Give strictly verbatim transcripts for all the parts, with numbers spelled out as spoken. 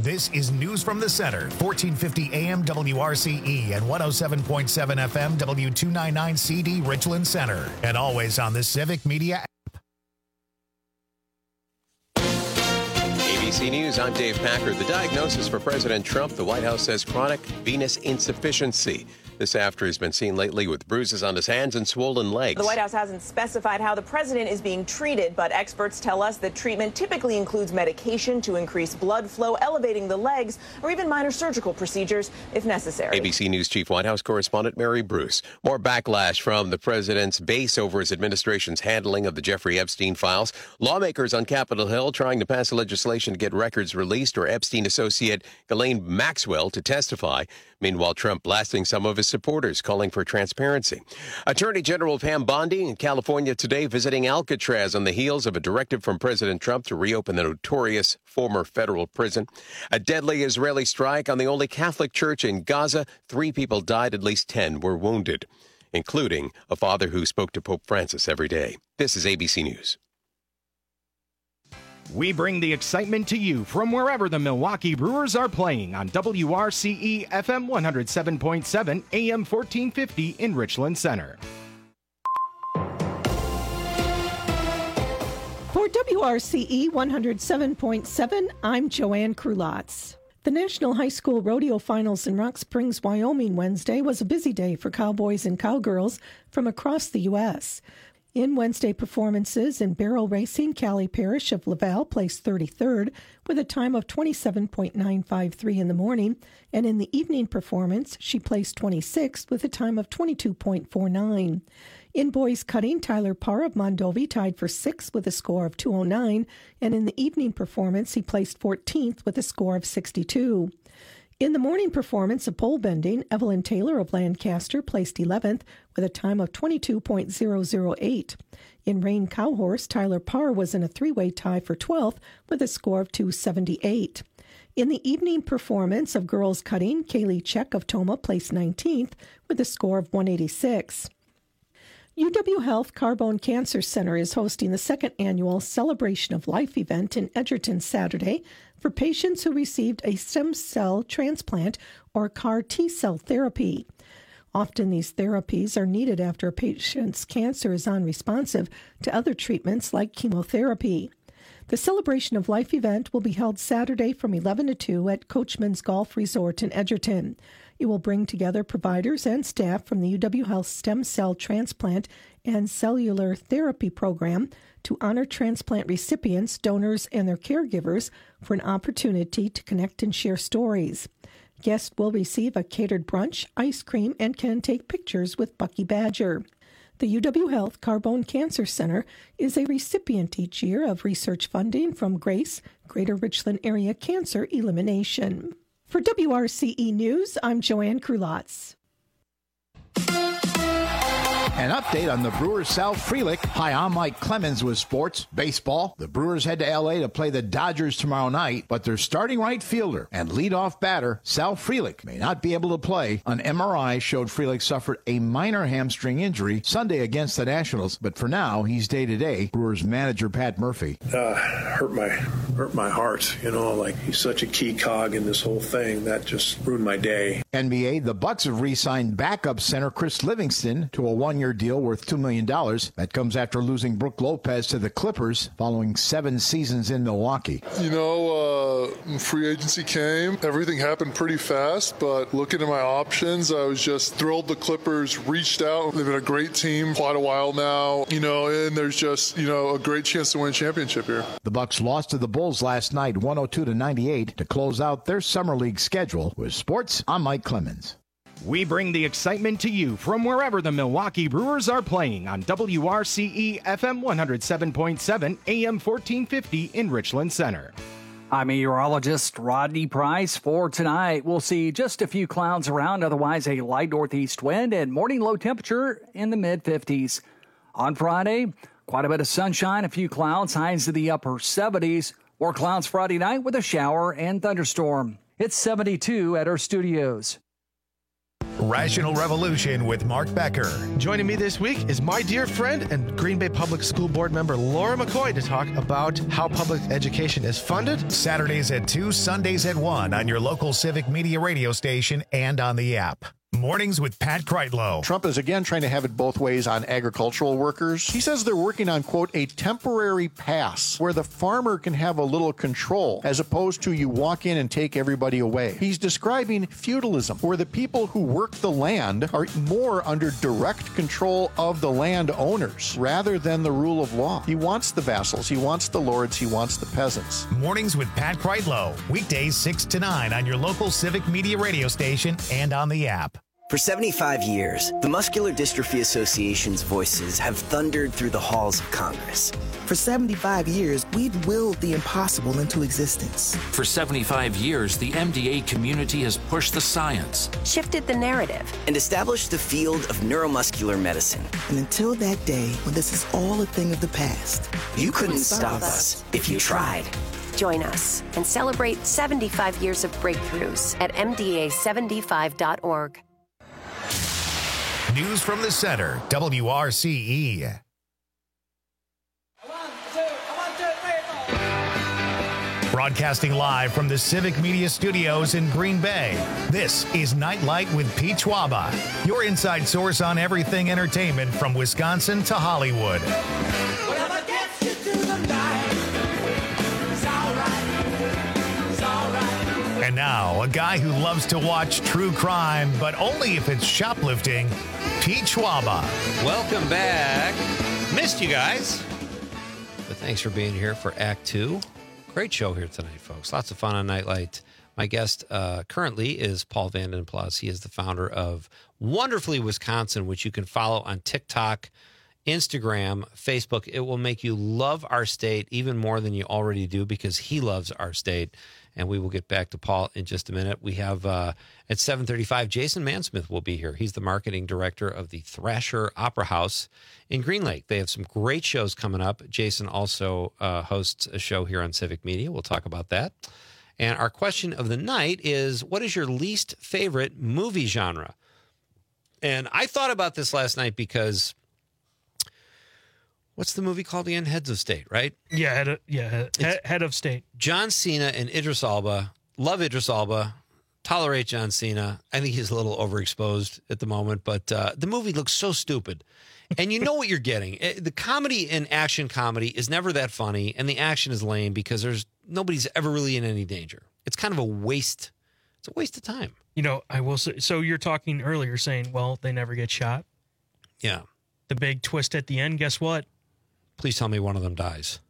This is News from the Center, fourteen fifty A M W R C E and one oh seven point seven F M W two ninety-nine C D Richland Center. And always on the Civic Media app. A B C News, I'm Dave Packard. The diagnosis for President Trump, the White House says chronic venous insufficiency. This after he's been seen lately with bruises on his hands and swollen legs. The White House hasn't specified how the president is being treated, but experts tell us that treatment typically includes medication to increase blood flow, elevating the legs, or even minor surgical procedures if necessary. A B C News Chief White House correspondent Mary Bruce. More backlash from the president's base over his administration's handling of the Jeffrey Epstein files. Lawmakers on Capitol Hill trying to pass legislation to get records released or Epstein associate Ghislaine Maxwell to testify. Meanwhile, Trump blasting some of his supporters, calling for transparency. Attorney General Pam Bondi in California today visiting Alcatraz on the heels of a directive from President Trump to reopen the notorious former federal prison. A deadly Israeli strike on the only Catholic church in Gaza. Three people died, at least ten were wounded, including a father who spoke to Pope Francis every day. This is A B C News. We bring the excitement to you from wherever the Milwaukee Brewers are playing on W R C E F M one oh seven point seven A M fourteen fifty in Richland Center. For W R C E one oh seven point seven, I'm Joanne Krulotz. The National High School Rodeo Finals in Rock Springs, Wyoming Wednesday was a busy day for cowboys and cowgirls from across the U S In Wednesday performances in barrel racing, Callie Parrish of Laval placed thirty-third with a time of twenty-seven point nine five three in the morning, and in the evening performance, she placed twenty-sixth with a time of twenty-two point four nine. In boys cutting, Tyler Parr of Mondovi tied for sixth with a score of two oh nine, and in the evening performance, he placed fourteenth with a score of sixty-two. In the morning performance of pole bending, Evelyn Taylor of Lancaster placed eleventh with a time of twenty-two point zero zero eight. In rein cowhorse, Tyler Parr was in a three-way tie for twelfth with a score of two seventy-eight. In the evening performance of girls cutting, Kaylee Check of Toma placed nineteenth with a score of one eighty-six. U W Health Carbone Cancer Center is hosting the second annual Celebration of Life event in Edgerton Saturday for patients who received a stem cell transplant or C A R T-cell therapy. Often these therapies are needed after a patient's cancer is unresponsive to other treatments like chemotherapy. The Celebration of Life event will be held Saturday from eleven to two at Coachman's Golf Resort in Edgerton. It will bring together providers and staff from the U W Health Stem Cell Transplant and Cellular Therapy Program to honor transplant recipients, donors, and their caregivers for an opportunity to connect and share stories. Guests will receive a catered brunch, ice cream, and can take pictures with Bucky Badger. The U W Health Carbone Cancer Center is a recipient each year of research funding from GRACE, Greater Richland Area Cancer Elimination. For W R C E News, I'm Joanne Krulotz. An update on the Brewers' Sal Frelick. Hi, I'm Mike Clemens with sports, baseball. The Brewers head to L A to play the Dodgers tomorrow night, but their starting right fielder and leadoff batter, Sal Frelick, may not be able to play. An M R I showed Frelick suffered a minor hamstring injury Sunday against the Nationals, but for now, he's day-to-day. Brewers manager Pat Murphy. Uh, hurt my hurt my heart, you know, like he's such a key cog in this whole thing. That just ruined my day. N B A, the Bucks have re-signed backup center Chris Livingston to a one-year deal worth two million dollars. That comes after losing Brook Lopez to the Clippers following seven seasons in Milwaukee. You know, uh, free agency came. Everything happened pretty fast, but looking at my options, I was just thrilled the Clippers reached out. They've been a great team quite a while now, you know, and there's just, you know, a great chance to win a championship here. The Bucks lost to the Bulls last night, one oh two to ninety-eight, to close out their summer league schedule. With sports, I'm Mike Clemens. We bring the excitement to you from wherever the Milwaukee Brewers are playing on W R C E F M one oh seven point seven A M fourteen fifty in Richland Center. I'm meteorologist Rodney Price. For tonight, we'll see just a few clouds around, otherwise a light northeast wind and morning low temperature in the mid fifties. On Friday, quite a bit of sunshine, a few clouds, highs to the upper seventies. More clouds Friday night with a shower and thunderstorm. It's seventy-two at our studios. Rational Revolution with Mark Becker. Joining me this week is my dear friend and Green Bay Public School Board member Laura McCoy to talk about how public education is funded. Saturdays at two, Sundays at one on your local Civic Media radio station and on the app. Mornings with Pat Kreitlow. Trump is again trying to have it both ways on agricultural workers. He says they're working on, quote, a temporary pass where the farmer can have a little control as opposed to you walk in and take everybody away. He's describing feudalism, where the people who work the land are more under direct control of the land owners rather than the rule of law. He wants the vassals, he wants the lords, he wants the peasants. Mornings with Pat Kreitlow. Weekdays six to nine on your local Civic Media radio station and on the app. For seventy-five years, the Muscular Dystrophy Association's voices have thundered through the halls of Congress. For seventy-five years, we've willed the impossible into existence. For seventy-five years, the M D A community has pushed the science, shifted the narrative, and established the field of neuromuscular medicine. And until that day when this is all a thing of the past, you, you couldn't, couldn't stop us if you tried. Join us and celebrate seventy-five years of breakthroughs at M D A seventy-five dot org. News from the center, W R C E. Broadcasting live from the Civic Media Studios in Green Bay, this is Nightlight with Pete Schwaba, your inside source on everything entertainment from Wisconsin to Hollywood. Whatever gets you through the night, it's all right, it's all right. And now, a guy who loves to watch true crime, but only if it's shoplifting, Pete Schwaba. Welcome back. Missed you guys. But thanks for being here for Act Two. Great show here tonight, folks. Lots of fun on Nightlight. My guest uh, currently is Paul Vanden Plas. He is the founder of Wonderfully Wisconsin, which you can follow on TikTok, Instagram, Facebook. It will make you love our state even more than you already do because he loves our state. And we will get back to Paul in just a minute. We have uh, at seven thirty-five, Jason Mansmith will be here. He's the marketing director of the Thrasher Opera House in Green Lake. They have some great shows coming up. Jason also uh, hosts a show here on Civic Media. We'll talk about that. And our question of the night is, what is your least favorite movie genre? And I thought about this last night because... what's the movie called again? Heads of State, right? Yeah, head of, yeah, head, head of State. John Cena and Idris Elba. Love Idris Elba. Tolerate John Cena. I think he's a little overexposed at the moment, but uh, the movie looks so stupid. And you know what you're getting. The comedy and action comedy is never that funny, and the action is lame because there's nobody's ever really in any danger. It's kind of a waste. It's a waste of time. You know, I will say, so you're talking earlier saying, well, they never get shot. Yeah. The big twist at the end, guess what? Please tell me one of them dies.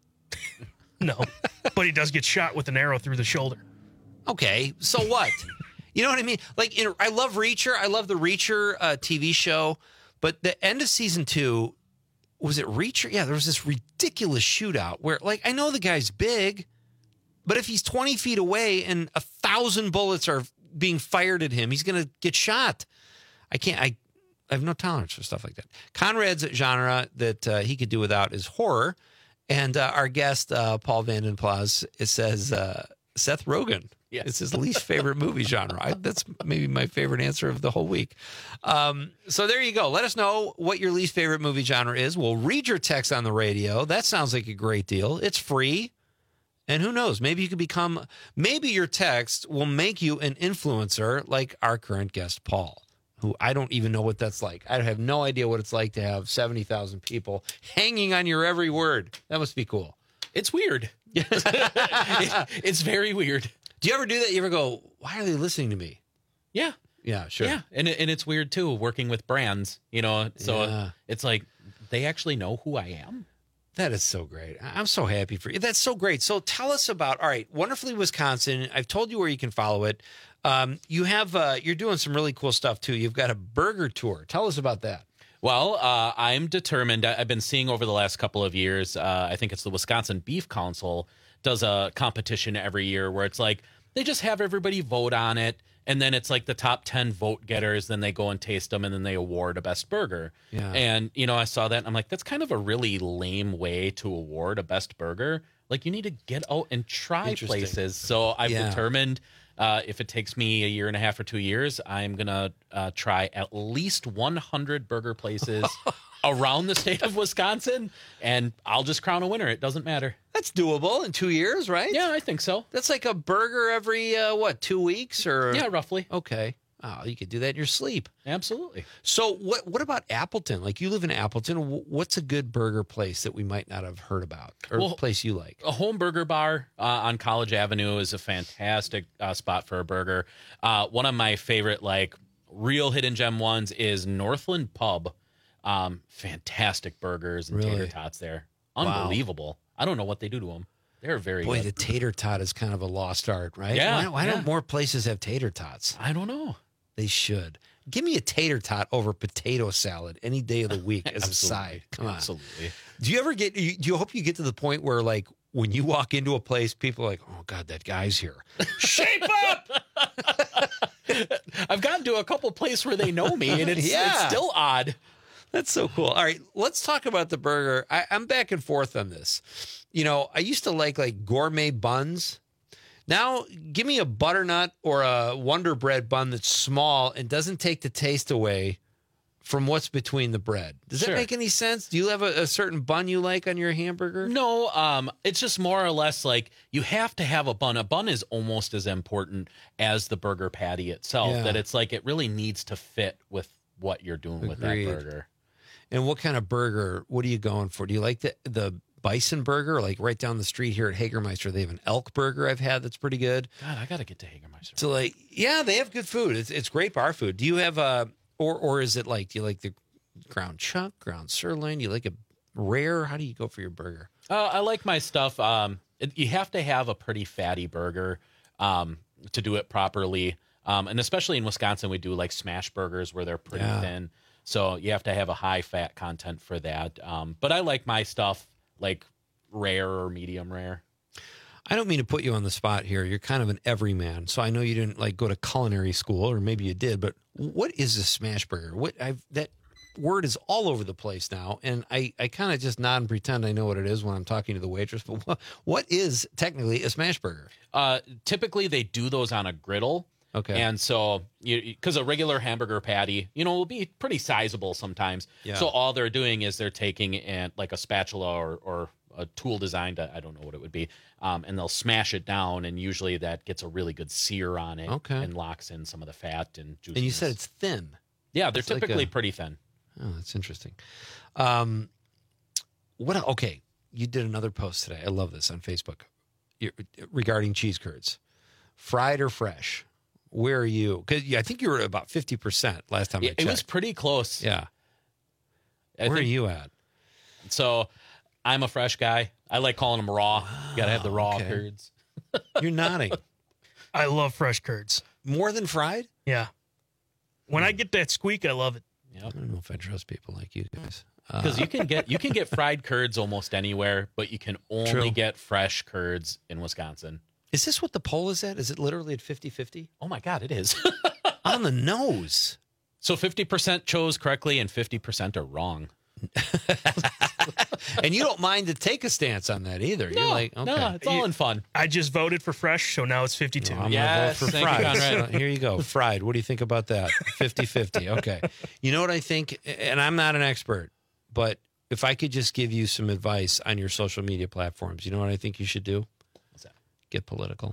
No, but he does get shot with an arrow through the shoulder. Okay, so what? You know what I mean? Like, in, I love Reacher. I love the Reacher uh, T V show. But the end of season two, was it Reacher? Yeah, there was this ridiculous shootout where, like, I know the guy's big, but if he's twenty feet away and a thousand bullets are being fired at him, he's going to get shot. I can't, I... I have no tolerance for stuff like that. Conrad's genre that uh, he could do without is horror. And uh, our guest, uh, Paul Vanden Plas, it says uh, Seth Rogen. Yes. It's his least favorite movie genre. I, that's maybe my favorite answer of the whole week. Um, so there you go. Let us know what your least favorite movie genre is. We'll read your text on the radio. That sounds like a great deal. It's free. And who knows? Maybe you could become, maybe your text will make you an influencer like our current guest, Paul, who I don't even know what that's like. I have no idea what it's like to have seventy thousand people hanging on your every word. That must be cool. It's weird. it, it's very weird. Do you ever do that? You ever go, why are they listening to me? Yeah. Yeah, sure. Yeah, and, and it's weird, too, working with brands, you know, so yeah. It's like they actually know who I am. That is so great. I'm so happy for you. That's so great. So tell us about, all right, Wonderfully Wisconsin. I've told you where you can follow it. Um, you have, uh, you're doing some really cool stuff too. You've got a burger tour. Tell us about that. Well, uh, I'm determined. I've been seeing over the last couple of years, uh, I think it's the Wisconsin Beef Council does a competition every year where it's like, they just have everybody vote on it. And then it's like the top ten vote getters. Then they go and taste them and then they award a best burger. Yeah. And, you know, I saw that and I'm like, that's kind of a really lame way to award a best burger. Like you need to get out and try places. So I've Yeah. determined Uh, if it takes me a year and a half or two years, I'm going to uh, try at least one hundred burger places around the state of Wisconsin, and I'll just crown a winner. It doesn't matter. That's doable in two years, right? Yeah, I think so. That's like a burger every, uh, what, two weeks? or Yeah, roughly. Okay. Oh, you could do that in your sleep. Absolutely. So what what about Appleton? Like, you live in Appleton. Wh- What's a good burger place that we might not have heard about, or Well, a place you like? A home burger bar uh, on College Avenue is a fantastic uh, spot for a burger. Uh, one of my favorite, like, real hidden gem ones is Northland Pub. Um, fantastic burgers and Really? tater tots there. Wow. Unbelievable. I don't know what they do to them. They're very Boy, good. the tater tot is kind of a lost art, right? Yeah, Why, why yeah. don't more places have tater tots? I don't know. They should. Give me a tater tot over potato salad any day of the week as a Absolutely. side. Come on. Absolutely. Do you ever get, you- do you hope you get to the point where, like, when you walk into a place, people are like, oh, God, that guy's here. Shape up! I've gotten to a couple places where they know me, and it's, Yeah. it's still odd. That's so cool. All right, let's talk about the burger. I, I'm back and forth on this. You know, I used to like like gourmet buns. Now, give me a butternut or a Wonder Bread bun that's small and doesn't take the taste away from what's between the bread. Does Sure. that make any sense? Do you have a, a certain bun you like on your hamburger? No, um, it's just more or less like you have to have a bun. A bun is almost as important as the burger patty itself. Yeah. That it's like it really needs to fit with what you're doing with that Agreed. burger. And what kind of burger? What are you going for? Do you like the the bison burger? Like right down the street here at Hagermeister, they have an elk burger I've had that's pretty good. God, I got to get to Hagermeister. So like, yeah, they have good food. It's it's great bar food. Do you have a or or is it like, do you like the ground chuck, ground sirloin? You like a rare? How do you go for your burger? Uh, I like my stuff. Um, it, you have to have a pretty fatty burger um, to do it properly. Um, and especially in Wisconsin, we do like smash burgers where they're pretty Yeah. thin. So you have to have a high fat content for that. Um, but I like my stuff like rare or medium rare. I don't mean to put you on the spot here. You're kind of an everyman, so I know you didn't like go to culinary school, or maybe you did. But what is a smash burger? What I've that word is all over the place now, and I, I kind of just nod and pretend I know what it is when I'm talking to the waitress. But what, what is technically a smash burger? Uh, typically, they do those on a griddle. Okay. And so, because a regular hamburger patty, you know, will be pretty sizable sometimes. Yeah. So all they're doing is they're taking and like a spatula or, or a tool designed, I don't know what it would be, um, and they'll smash it down, and usually that gets a really good sear on it. Okay. And locks in some of the fat and juiciness. And you said it's thin. Yeah, they're It's like typically a- pretty thin. Oh, that's interesting. Um, what? Okay, you did another post today. I love this on Facebook you regarding cheese curds, fried or fresh. Where are you? Because I think you were about fifty percent last time I Yeah, checked. it was pretty close. Yeah. I Where are think- you at? So I'm a fresh guy. I like calling them raw. You got to have the raw okay. curds. You're nodding. I love fresh curds. More than fried? Yeah. When I get that squeak, I love it. I don't know if I trust people like you guys. Because you can get you can get fried curds almost anywhere, but you can only True. get fresh curds in Wisconsin. Is this what the poll is at? Is it literally at fifty-fifty? Oh my God, it is. On the nose. So fifty percent chose correctly and fifty percent are wrong. And you don't mind to take a stance on that either. You're No, like, okay. no, it's all in fun. I just voted for fresh, so now it's fifty-two. I'm Yes, going to vote for thank you, fried. Conrad. So here you go. Fried. What do you think about that? fifty-fifty. Okay. You know what I think? And I'm not an expert, but if I could just give you some advice on your social media platforms, you know what I think you should do? What's that? Get political.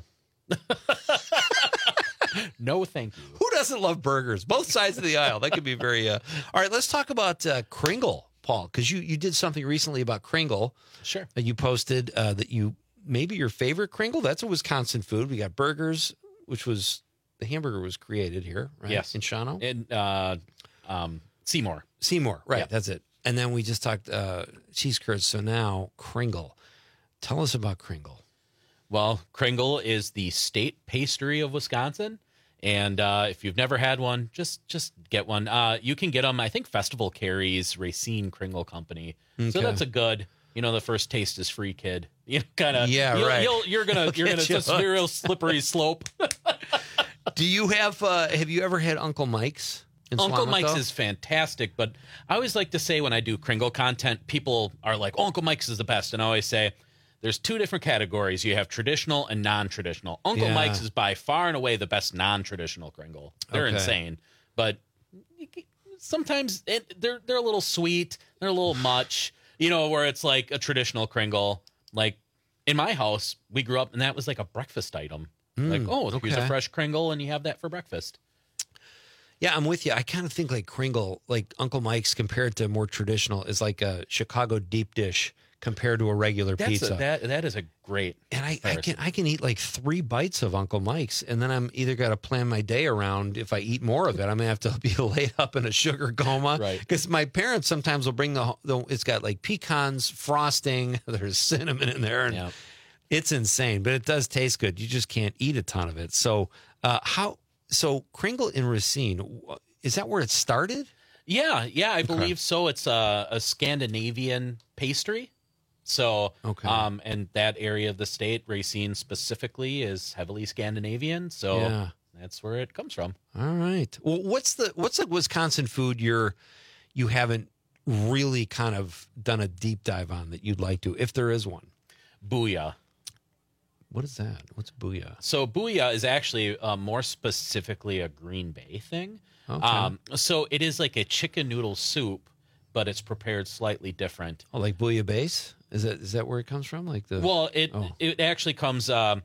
No, thank you. Who doesn't love burgers? Both sides of the aisle. That could be very. Uh... All right, let's talk about uh, Kringle, Paul, because you, you did something recently about Kringle. Sure. Uh, you posted uh, that you maybe your favorite Kringle. That's a Wisconsin food. We got burgers, which was the hamburger was created here, right? Yes. In Shawano? In uh, um, Seymour. Seymour, right? Yep. That's it. And then we just talked uh, cheese curds. So now Kringle. Tell us about Kringle. Well, Kringle is the state pastry of Wisconsin. And uh, if you've never had one, just just get one. Uh, you can get them. I think Festival carries Racine Kringle Company, so Okay. that's a good. You know, the first taste is free, kid. You know, kind of. Yeah, you'll, right. You'll, you're gonna They'll you're gonna get you it's a real slippery slope. Do you have? Uh, have you ever had Uncle Mike's? In Uncle Swamico? Mike's is fantastic, but I always like to say when I do Kringle content, people are like, oh, Uncle Mike's is the best. And I always say, there's two different categories. You have traditional and non-traditional. Uncle Yeah. Mike's is by far and away the best non-traditional Kringle. They're Okay. insane, but sometimes it, they're they're a little sweet. They're a little much, you know, where it's like a traditional Kringle. Like in my house, we grew up and that was like a breakfast item. Mm, like, oh, here's a okay. fresh Kringle, and you have that for breakfast. Yeah, I'm with you. I kind of think like Kringle, like Uncle Mike's compared to more traditional, is like a Chicago deep dish compared to a regular That's pizza. a, that that is a great. and I, I comparison. can I can eat like three bites of Uncle Mike's, and then I'm either got to plan my day around. If I eat more of it, I'm gonna have to be laid up in a sugar coma. Right. Because my parents sometimes will bring the, the it's got like pecans, frosting. There's cinnamon in there, and Yeah. it's insane. But it does taste good. You just can't eat a ton of it. So uh, how? So Kringle in Racine, is that where it started? Yeah, yeah, I believe so. It's a, a Scandinavian pastry. So, Okay. um, and that area of the state, Racine specifically, is heavily Scandinavian. So Yeah. that's where it comes from. All right. Well, what's the what's the Wisconsin food you're you haven't really kind of done a deep dive on that you'd like to, if there is one? Booyah. What is that? What's booyah? So booyah is actually uh, more specifically a Green Bay thing. Okay. Um, so it is like a chicken noodle soup, but it's prepared slightly different. Oh, like booyah base? Is that is that where it comes from? Like the Well, it Oh. it actually comes um,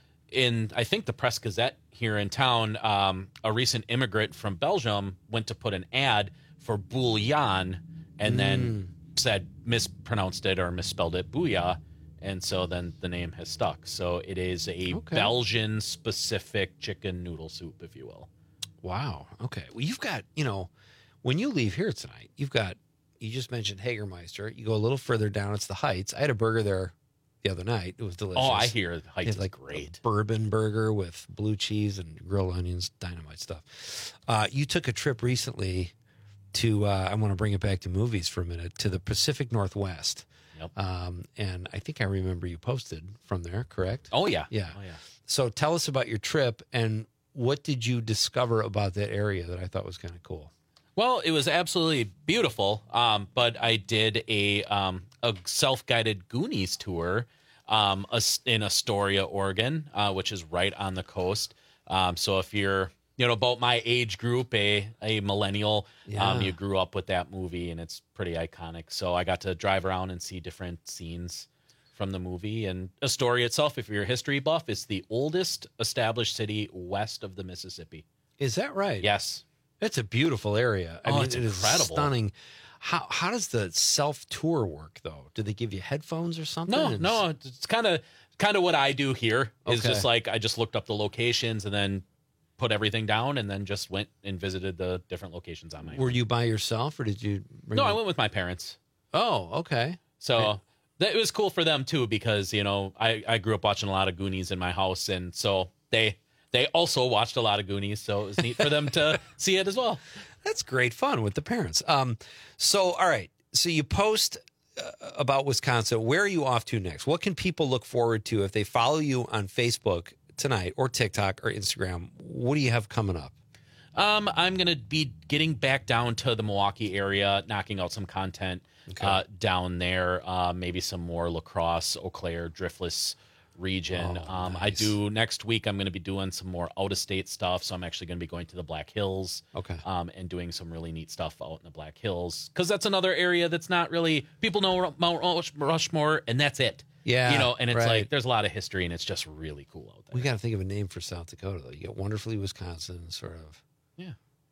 in, I think, the Press Gazette here in town. Um, a recent immigrant from Belgium went to put an ad for bouillon and then said mispronounced it or misspelled it booyah. And so then the name has stuck. So it is a Okay. Belgian specific chicken noodle soup, if you will. Wow. Okay. Well, you've got, you know, when you leave here tonight, you've got, you just mentioned Hagermeister. You go a little further down, it's the Heights. I had a burger there the other night. It was delicious. Oh, I hear the Heights It's is like great. a bourbon burger with blue cheese and grilled onions, dynamite stuff. Uh, you took a trip recently to, uh, I want to bring it back to movies for a minute, to the Pacific Northwest. Yep. Um, and I think I remember you posted from there, correct? Oh, yeah. Yeah. Oh, yeah. So tell us about your trip and what did you discover about that area that I thought was kind of cool? Well, it was absolutely beautiful, um, but I did a um, a self-guided Goonies tour um, as- in Astoria, Oregon, uh, which is right on the coast. Um, so if you're, you know, about my age group, a a millennial, Yeah. um, you grew up with that movie, and it's pretty iconic. So I got to drive around and see different scenes from the movie. And Astoria itself, if you're a history buff, is the oldest established city west of the Mississippi. Is that right? Yes. It's a beautiful area. I Oh, mean, it's it is incredible. stunning. How how does the self tour work though? Do they give you headphones or something? No, And- no, it's kind of kind of what I do here is Okay. just like I just looked up the locations and then put everything down and then just went and visited the different locations on my own. Were you by yourself or did you? Bring No, your- I went with my parents. Oh, okay. So that, it was cool for them too because you know I I grew up watching a lot of Goonies in my house and so they they also watched a lot of Goonies, so it was neat for them to see it as well. That's great fun with the parents. Um, so all right, so you post uh, about Wisconsin. Where are you off to next? What can people look forward to if they follow you on Facebook tonight or TikTok or Instagram? What do you have coming up? Um, I'm going to be getting back down to the Milwaukee area, knocking out some content uh, down there, uh, maybe some more La Crosse, Eau Claire, Driftless region. Oh, um, I do next week, I'm going to be doing some more out of state stuff. So I'm actually going to be going to the Black Hills Okay. um, and doing some really neat stuff out in the Black Hills because that's another area that's not really, people know Mount Rush- Rushmore and that's it. Yeah, You know, and it's right. like, there's a lot of history and it's just really cool out there. We got to think of a name for South Dakota though. You got Wonderfully Wisconsin, sort of. Yeah.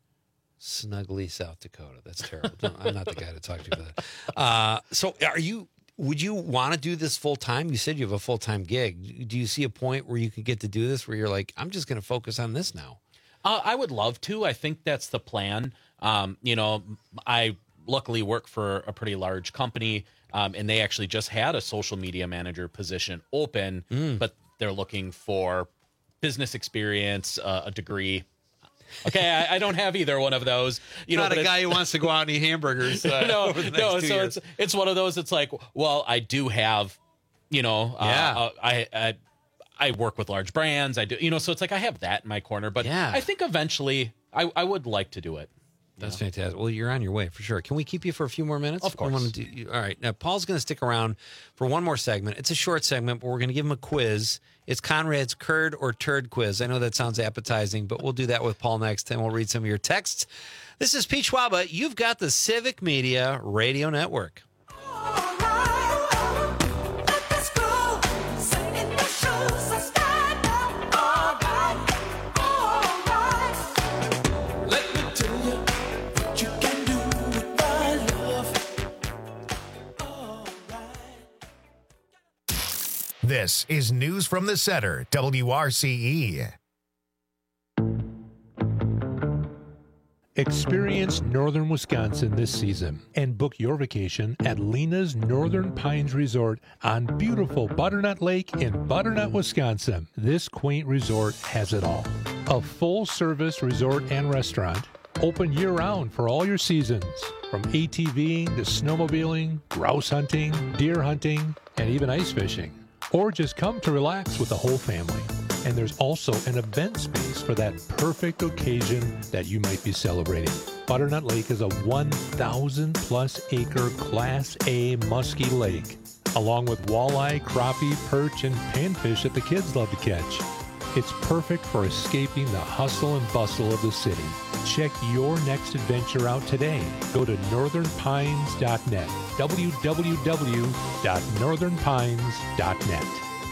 Snuggly South Dakota. That's terrible. No, I'm not the guy to talk to for that. Uh, so are you, would you want to do this full time? You said you have a full time gig. Do you see a point where you could get to do this where you're like, I'm just going to focus on this now? Uh, I would love to. I think that's the plan. Um, you know, I luckily work for a pretty large company, um, and they actually just had a social media manager position open, Mm. but they're looking for business experience, uh, a degree. Okay, I, I don't have either one of those. You Not know, a but guy it's- who wants to go out and eat hamburgers. Uh, no, over the next no. two So years. it's it's one of those. It's like, well, I do have, you know, uh, Yeah. uh, I, I I work with large brands. I do, you know, so it's like I have that in my corner. But Yeah. I think eventually I, I would like to do it. That's fantastic. Well, you're on your way for sure. Can we keep you for a few more minutes? Of course. I wanna do, you- all right. Now, Paul's going to stick around for one more segment. It's a short segment, but we're going to give him a quiz. It's Conrad's curd or turd quiz. I know that sounds appetizing, but we'll do that with Paul next, and we'll read some of your texts. This is Pete Schwaba. You've got the Civic Media Radio Network. This is News from the Center, W R C E. Experience northern Wisconsin this season and book your vacation at Lena's Northern Pines Resort on beautiful Butternut Lake in Butternut, Wisconsin. This quaint resort has it all. A full-service resort and restaurant, open year-round for all your seasons, from ATVing to snowmobiling, grouse hunting, deer hunting, and even ice fishing. Or just come to relax with the whole family. And there's also an event space for that perfect occasion that you might be celebrating. Butternut Lake is a one thousand plus acre Class A musky lake, along with walleye, crappie, perch, and panfish that the kids love to catch. It's perfect for escaping the hustle and bustle of the city. Check your next adventure out today. Go to northern pines dot net. w w w dot northern pines dot net.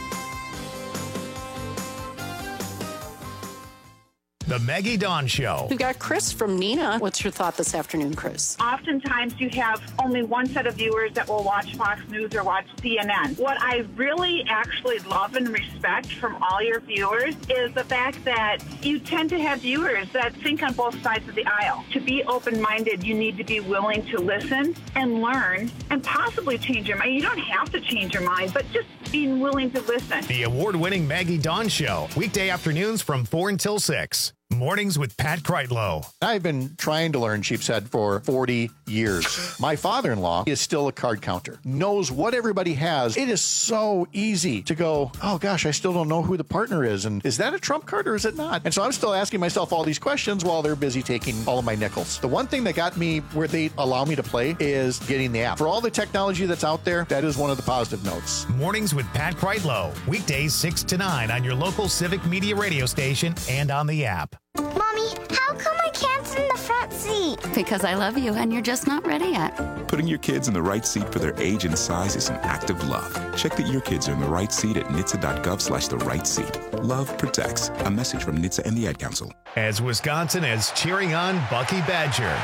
The Maggie Dawn Show. We've got Chris from Neenah. What's your thought this afternoon, Chris? Oftentimes you have only one set of viewers that will watch Fox News or watch C N N. What I really actually love and respect from all your viewers is the fact that you tend to have viewers that think on both sides of the aisle. To be open-minded, you need to be willing to listen and learn and possibly change your mind. You don't have to change your mind, but just being willing to listen. The award-winning Maggie Dawn Show. Weekday afternoons from four until six. Mornings with Pat Kreitlow. I've been trying to learn sheep's head for forty years. My father-in-law is still a card counter, knows what everybody has. It is so easy to go, oh gosh, I still don't know who the partner is. And is that a trump card or is it not? And so I'm still asking myself all these questions while they're busy taking all of my nickels. The one thing that got me where they allow me to play is getting the app. For all the technology that's out there, that is one of the positive notes. Mornings with Pat Kreitlow. Weekdays six to nine on your local Civic Media radio station and on the app. Mommy, how come I can't sit in the front seat? Because I love you and you're just not ready yet. Putting your kids in the right seat for their age and size is an act of love. Check that your kids are in the right seat at N H T S A dot gov slash the right seat. Love protects. A message from N H T S A and the Ad Council. As Wisconsin is cheering on Bucky Badger.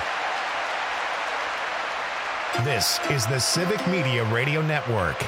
This is the Civic Media Radio Network.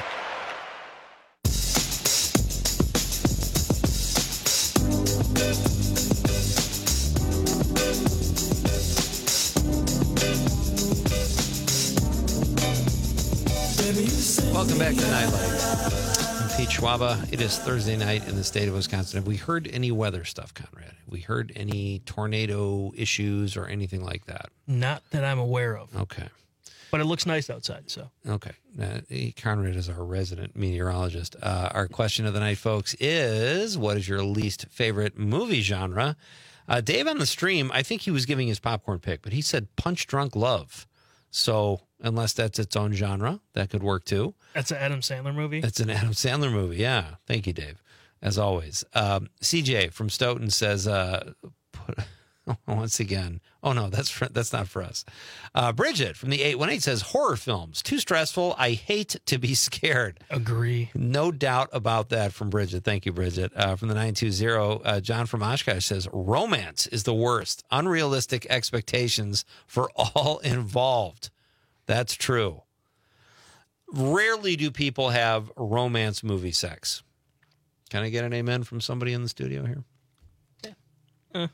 Welcome back to Nightlight. I'm Pete Schwaba. It is Thursday night in the state of Wisconsin. Have we heard any weather stuff, Conrad? Have we heard any tornado issues or anything like that? Not that I'm aware of. Okay. But it looks nice outside, so. Okay. Uh, Conrad is our resident meteorologist. Uh, our question of the night, folks, is what is your least favorite movie genre? Uh, Dave on the stream, I think he was giving his popcorn pick, but he said Punch Drunk Love. So unless that's its own genre, that could work too. That's an Adam Sandler movie? It's an Adam Sandler movie, yeah. Thank you, Dave, as always. Um, C J from Stoughton says, uh, put, once again, oh no, that's for, that's not for us. Uh, Bridget from the eight one eight says, horror films, too stressful. I hate to be scared. Agree. No doubt about that from Bridget. Thank you, Bridget. Uh, from the nine two zero, uh, John from Oshkosh says, romance is the worst. Unrealistic expectations for all involved. That's true. Rarely do people have romance movie sex. Can I get an amen from somebody in the studio here? Yeah. Uh.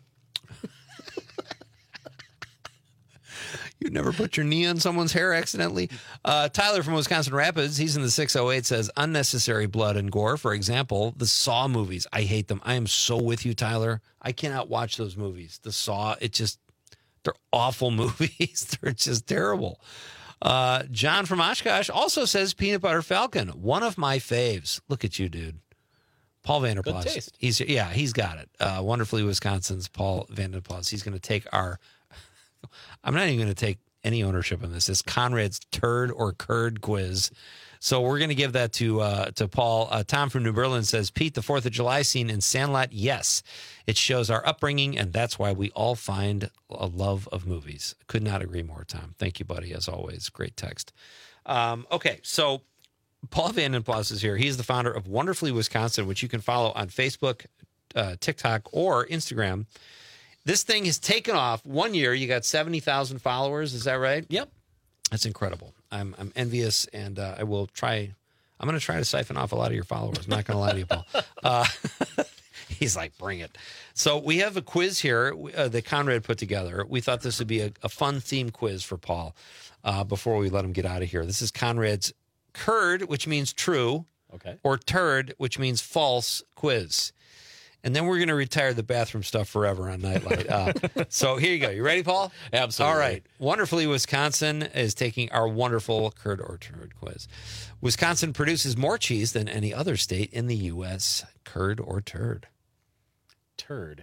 You never put your knee on someone's hair accidentally? Uh, Tyler from Wisconsin Rapids, he's in the six oh eight, says unnecessary blood and gore. For example, the Saw movies. I hate them. I am so with you, Tyler. I cannot watch those movies. The Saw, it just, they're awful movies. They're just terrible. Uh, John from Oshkosh also says Peanut Butter Falcon, one of my faves. Look at you, dude. Paul Vanderplas. Good taste. He's, yeah, he's got it. Uh, wonderfully Wisconsin's Paul Vanderplas. He's going to take our I'm not even going to take any ownership on this. It's Conrad's turd or curd quiz. So we're going to give that to uh, to Paul. Uh, Tom from New Berlin says, Pete, the fourth of July scene in Sandlot, yes. It shows our upbringing, and that's why we all find a love of movies. Could not agree more, Tom. Thank you, buddy, as always. Great text. Um, okay, so Paul Vanden Plas is here. He's the founder of Wonderfully Wisconsin, which you can follow on Facebook, uh, TikTok, or Instagram. This thing has taken off. One year, you got seventy thousand followers. Is that right? Yep. That's incredible. I'm I'm envious, and uh, I will try. I'm going to try to siphon off a lot of your followers. I'm not going to lie to you, Paul. Uh, he's like, bring it. So we have a quiz here uh, that Conrad put together. We thought this would be a, a fun theme quiz for Paul uh, before we let him get out of here. This is Conrad's curd, which means true, okay, or turd, which means false quiz. And then we're going to retire the bathroom stuff forever on Nightlight. Uh, so here you go. You ready, Paul? Absolutely. All right. Wonderfully Wisconsin is taking our wonderful curd or turd quiz. Wisconsin produces more cheese than any other state in the U S Curd or turd? Turd.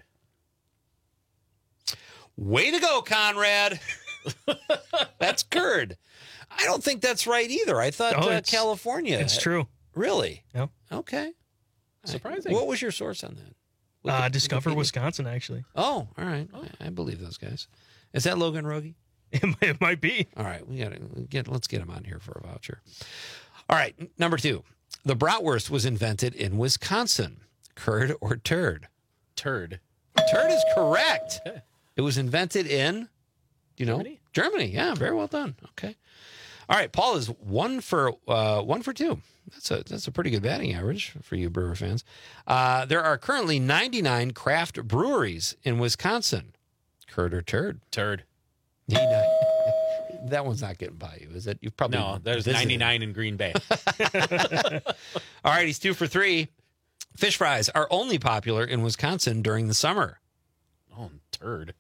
Way to go, Conrad. That's curd. I don't think that's right either. I thought Oh, uh, it's- California. it's true. Really? Yep. Okay. Surprising. What was your source on that? Uh, Wiki- Discover Wikipedia? Wisconsin, actually. Oh, all right. I, I believe those guys. Is that Logan Rogie? It might, it might be. All right, we got to get. Let's get him on here for a voucher. All right, n- number two. The bratwurst was invented in Wisconsin. Curd or turd? Turd. Turd is correct. It was invented in, do you know? Germany? Germany. Yeah, very well done. Okay. All right, Paul is one for uh, one for two. That's a that's a pretty good batting average for you Brewer fans. Uh, there are currently ninety-nine craft breweries in Wisconsin. Curd or turd? Turd. That one's not getting by you, is it? You've probably No, there's visited. ninety-nine in Green Bay. All right, he's two for three. Fish fries are only popular in Wisconsin during the summer. Oh, turd.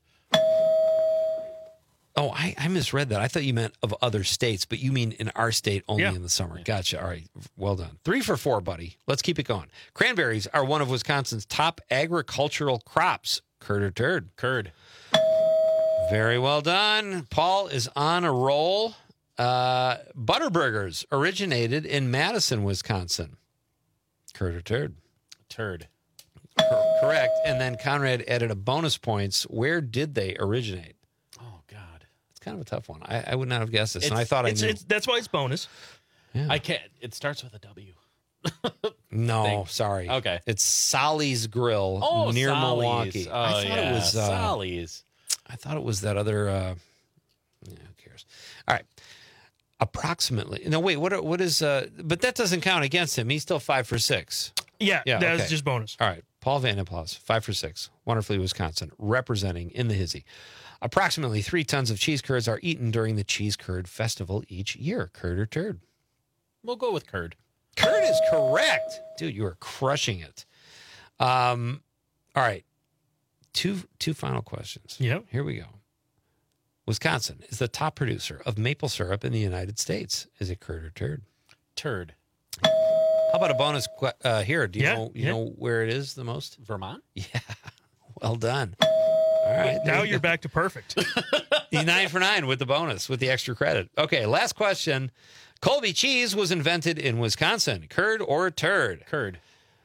Oh, I, I misread that. I thought you meant of other states, but you mean in our state only Yeah. in the summer. Gotcha. All right. Well done. Three for four, buddy. Let's keep it going. Cranberries are one of Wisconsin's top agricultural crops. Curd or turd? Curd. Very well done. Paul is on a roll. Uh, Butterburgers originated in Madison, Wisconsin. Curd or turd? Turd. Cor- correct. And then Conrad added a bonus points. Where did they originate? Oh, God. It's kind of a tough one. I, I would not have guessed this, and It's- I thought I It's, knew. it's, that's why it's bonus. I can't. It starts with a W. No, Thing. sorry. Okay. It's Solly's Grill Oh, near Solly's. Milwaukee. Oh, I thought yeah. it was uh, Solly's. I thought it was that other. Uh, yeah, who cares? All right. Approximately. No, wait. What? What is? Uh, but that doesn't count against him. He's still five for six. Yeah, Yeah, that's okay. just bonus. All right. Paul Vanden Plas, five for six. Wonderfully Wisconsin, representing in the hizzy. Approximately three tons of cheese curds are eaten during the Cheese Curd Festival each year. Curd or turd? We'll go with curd. Curd is correct. Dude, you are crushing it. Um, all right. Two two final questions. Yep. Here we go. Wisconsin is the top producer of maple syrup in the United States. Is it curd or turd? Turd. How about a bonus que- uh, here? Do you Yeah, know you yeah. know where it is the most? Vermont? Yeah. Well done. All right. Now you're back to perfect. He's nine for nine with the bonus, with the extra credit. Okay, last question. Colby cheese was invented in Wisconsin. Curd or turd? Curd.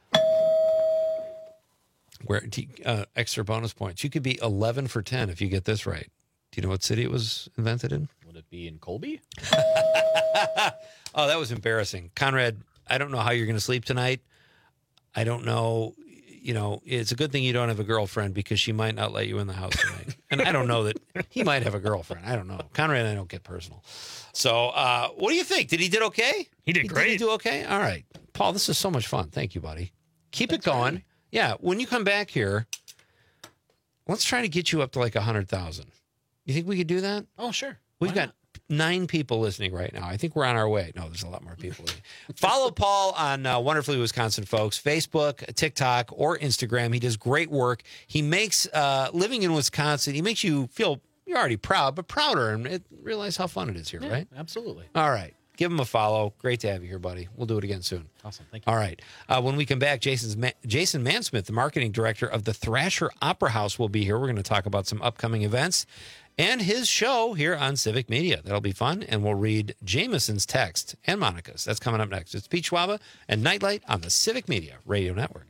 Where uh, extra bonus points. You could be eleven for ten if you get this right. Do you know what city it was invented in? Would it be in Colby? Oh, that was embarrassing. Conrad, I don't know how you're going to sleep tonight. I don't know. You know, it's a good thing you don't have a girlfriend because she might not let you in the house tonight. And I don't know that he might have a girlfriend. I don't know. Conrad and I don't get personal. So, uh, what do you think? Did he did okay? He did Did great. he do okay? All right. Paul, this is so much fun. Thank you, buddy. Keep Thanks it for going. having me. Yeah, when you come back here, let's try to get you up to like one hundred thousand. You think we could do that? Oh, sure. We've Why got not? nine people listening right now. I think we're on our way. No, there's a lot more people. Follow Paul on uh, Wonderfully Wisconsin, folks. Facebook, TikTok, or Instagram. He does great work. He makes uh, living in Wisconsin, he makes you feel you're already proud, but prouder and it, realize how fun it is here, Yeah, right? absolutely. All right. Give him a follow. Great to have you here, buddy. We'll do it again soon. Awesome. Thank you. All right. Uh, when we come back, Jason's Ma- Jason Mansmith, the marketing director of the Thrasher Opera House, will be here. We're going to talk about some upcoming events and his show here on Civic Media. That'll be fun. And we'll read Jameson's text and Monica's. That's coming up next. It's Pete Schwaba and Nightlight on the Civic Media Radio Network.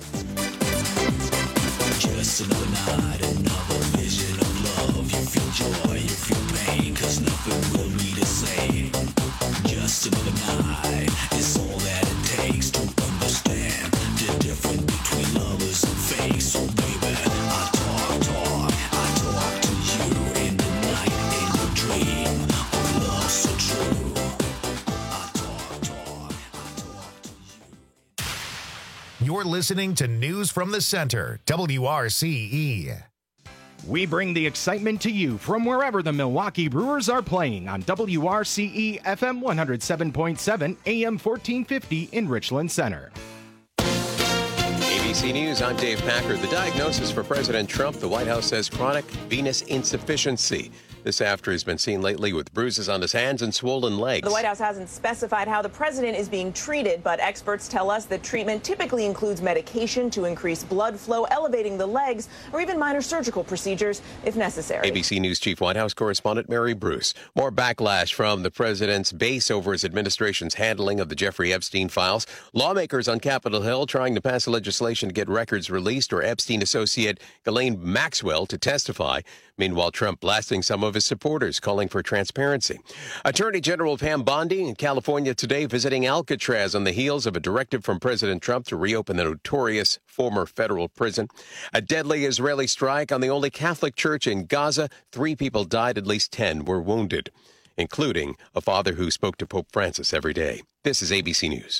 Just another night, another vision of love. You feel joy, you feel pain, cause nothing will be the same. Just another night is all that it takes to understand the difference between lovers and fake. So baby, I talk, talk, I talk to you in the night, in the dream of love so true. I talk, talk, I talk to you. You're listening to News from the Center, W R C E. We bring the excitement to you from wherever the Milwaukee Brewers are playing on W R C E F M one oh seven point seven, A M fourteen fifty in Richland Center. A B C News, I'm Dave Packard. The diagnosis for President Trump, the White House says chronic venous insufficiency. This after he's been seen lately with bruises on his hands and swollen legs. The White House hasn't specified how the president is being treated, but experts tell us that treatment typically includes medication to increase blood flow, elevating the legs, or even minor surgical procedures if necessary. A B C News Chief White House correspondent Mary Bruce. More backlash from the president's base over his administration's handling of the Jeffrey Epstein files. Lawmakers on Capitol Hill trying to pass a legislation to get records released or Epstein associate Ghislaine Maxwell to testify. Meanwhile, Trump blasting some of his supporters, calling for transparency. Attorney General Pam Bondi in California today visiting Alcatraz on the heels of a directive from President Trump to reopen the notorious former federal prison. A deadly Israeli strike on the only Catholic church in Gaza. Three people died, at least ten were wounded, including a father who spoke to Pope Francis every day. This is A B C News.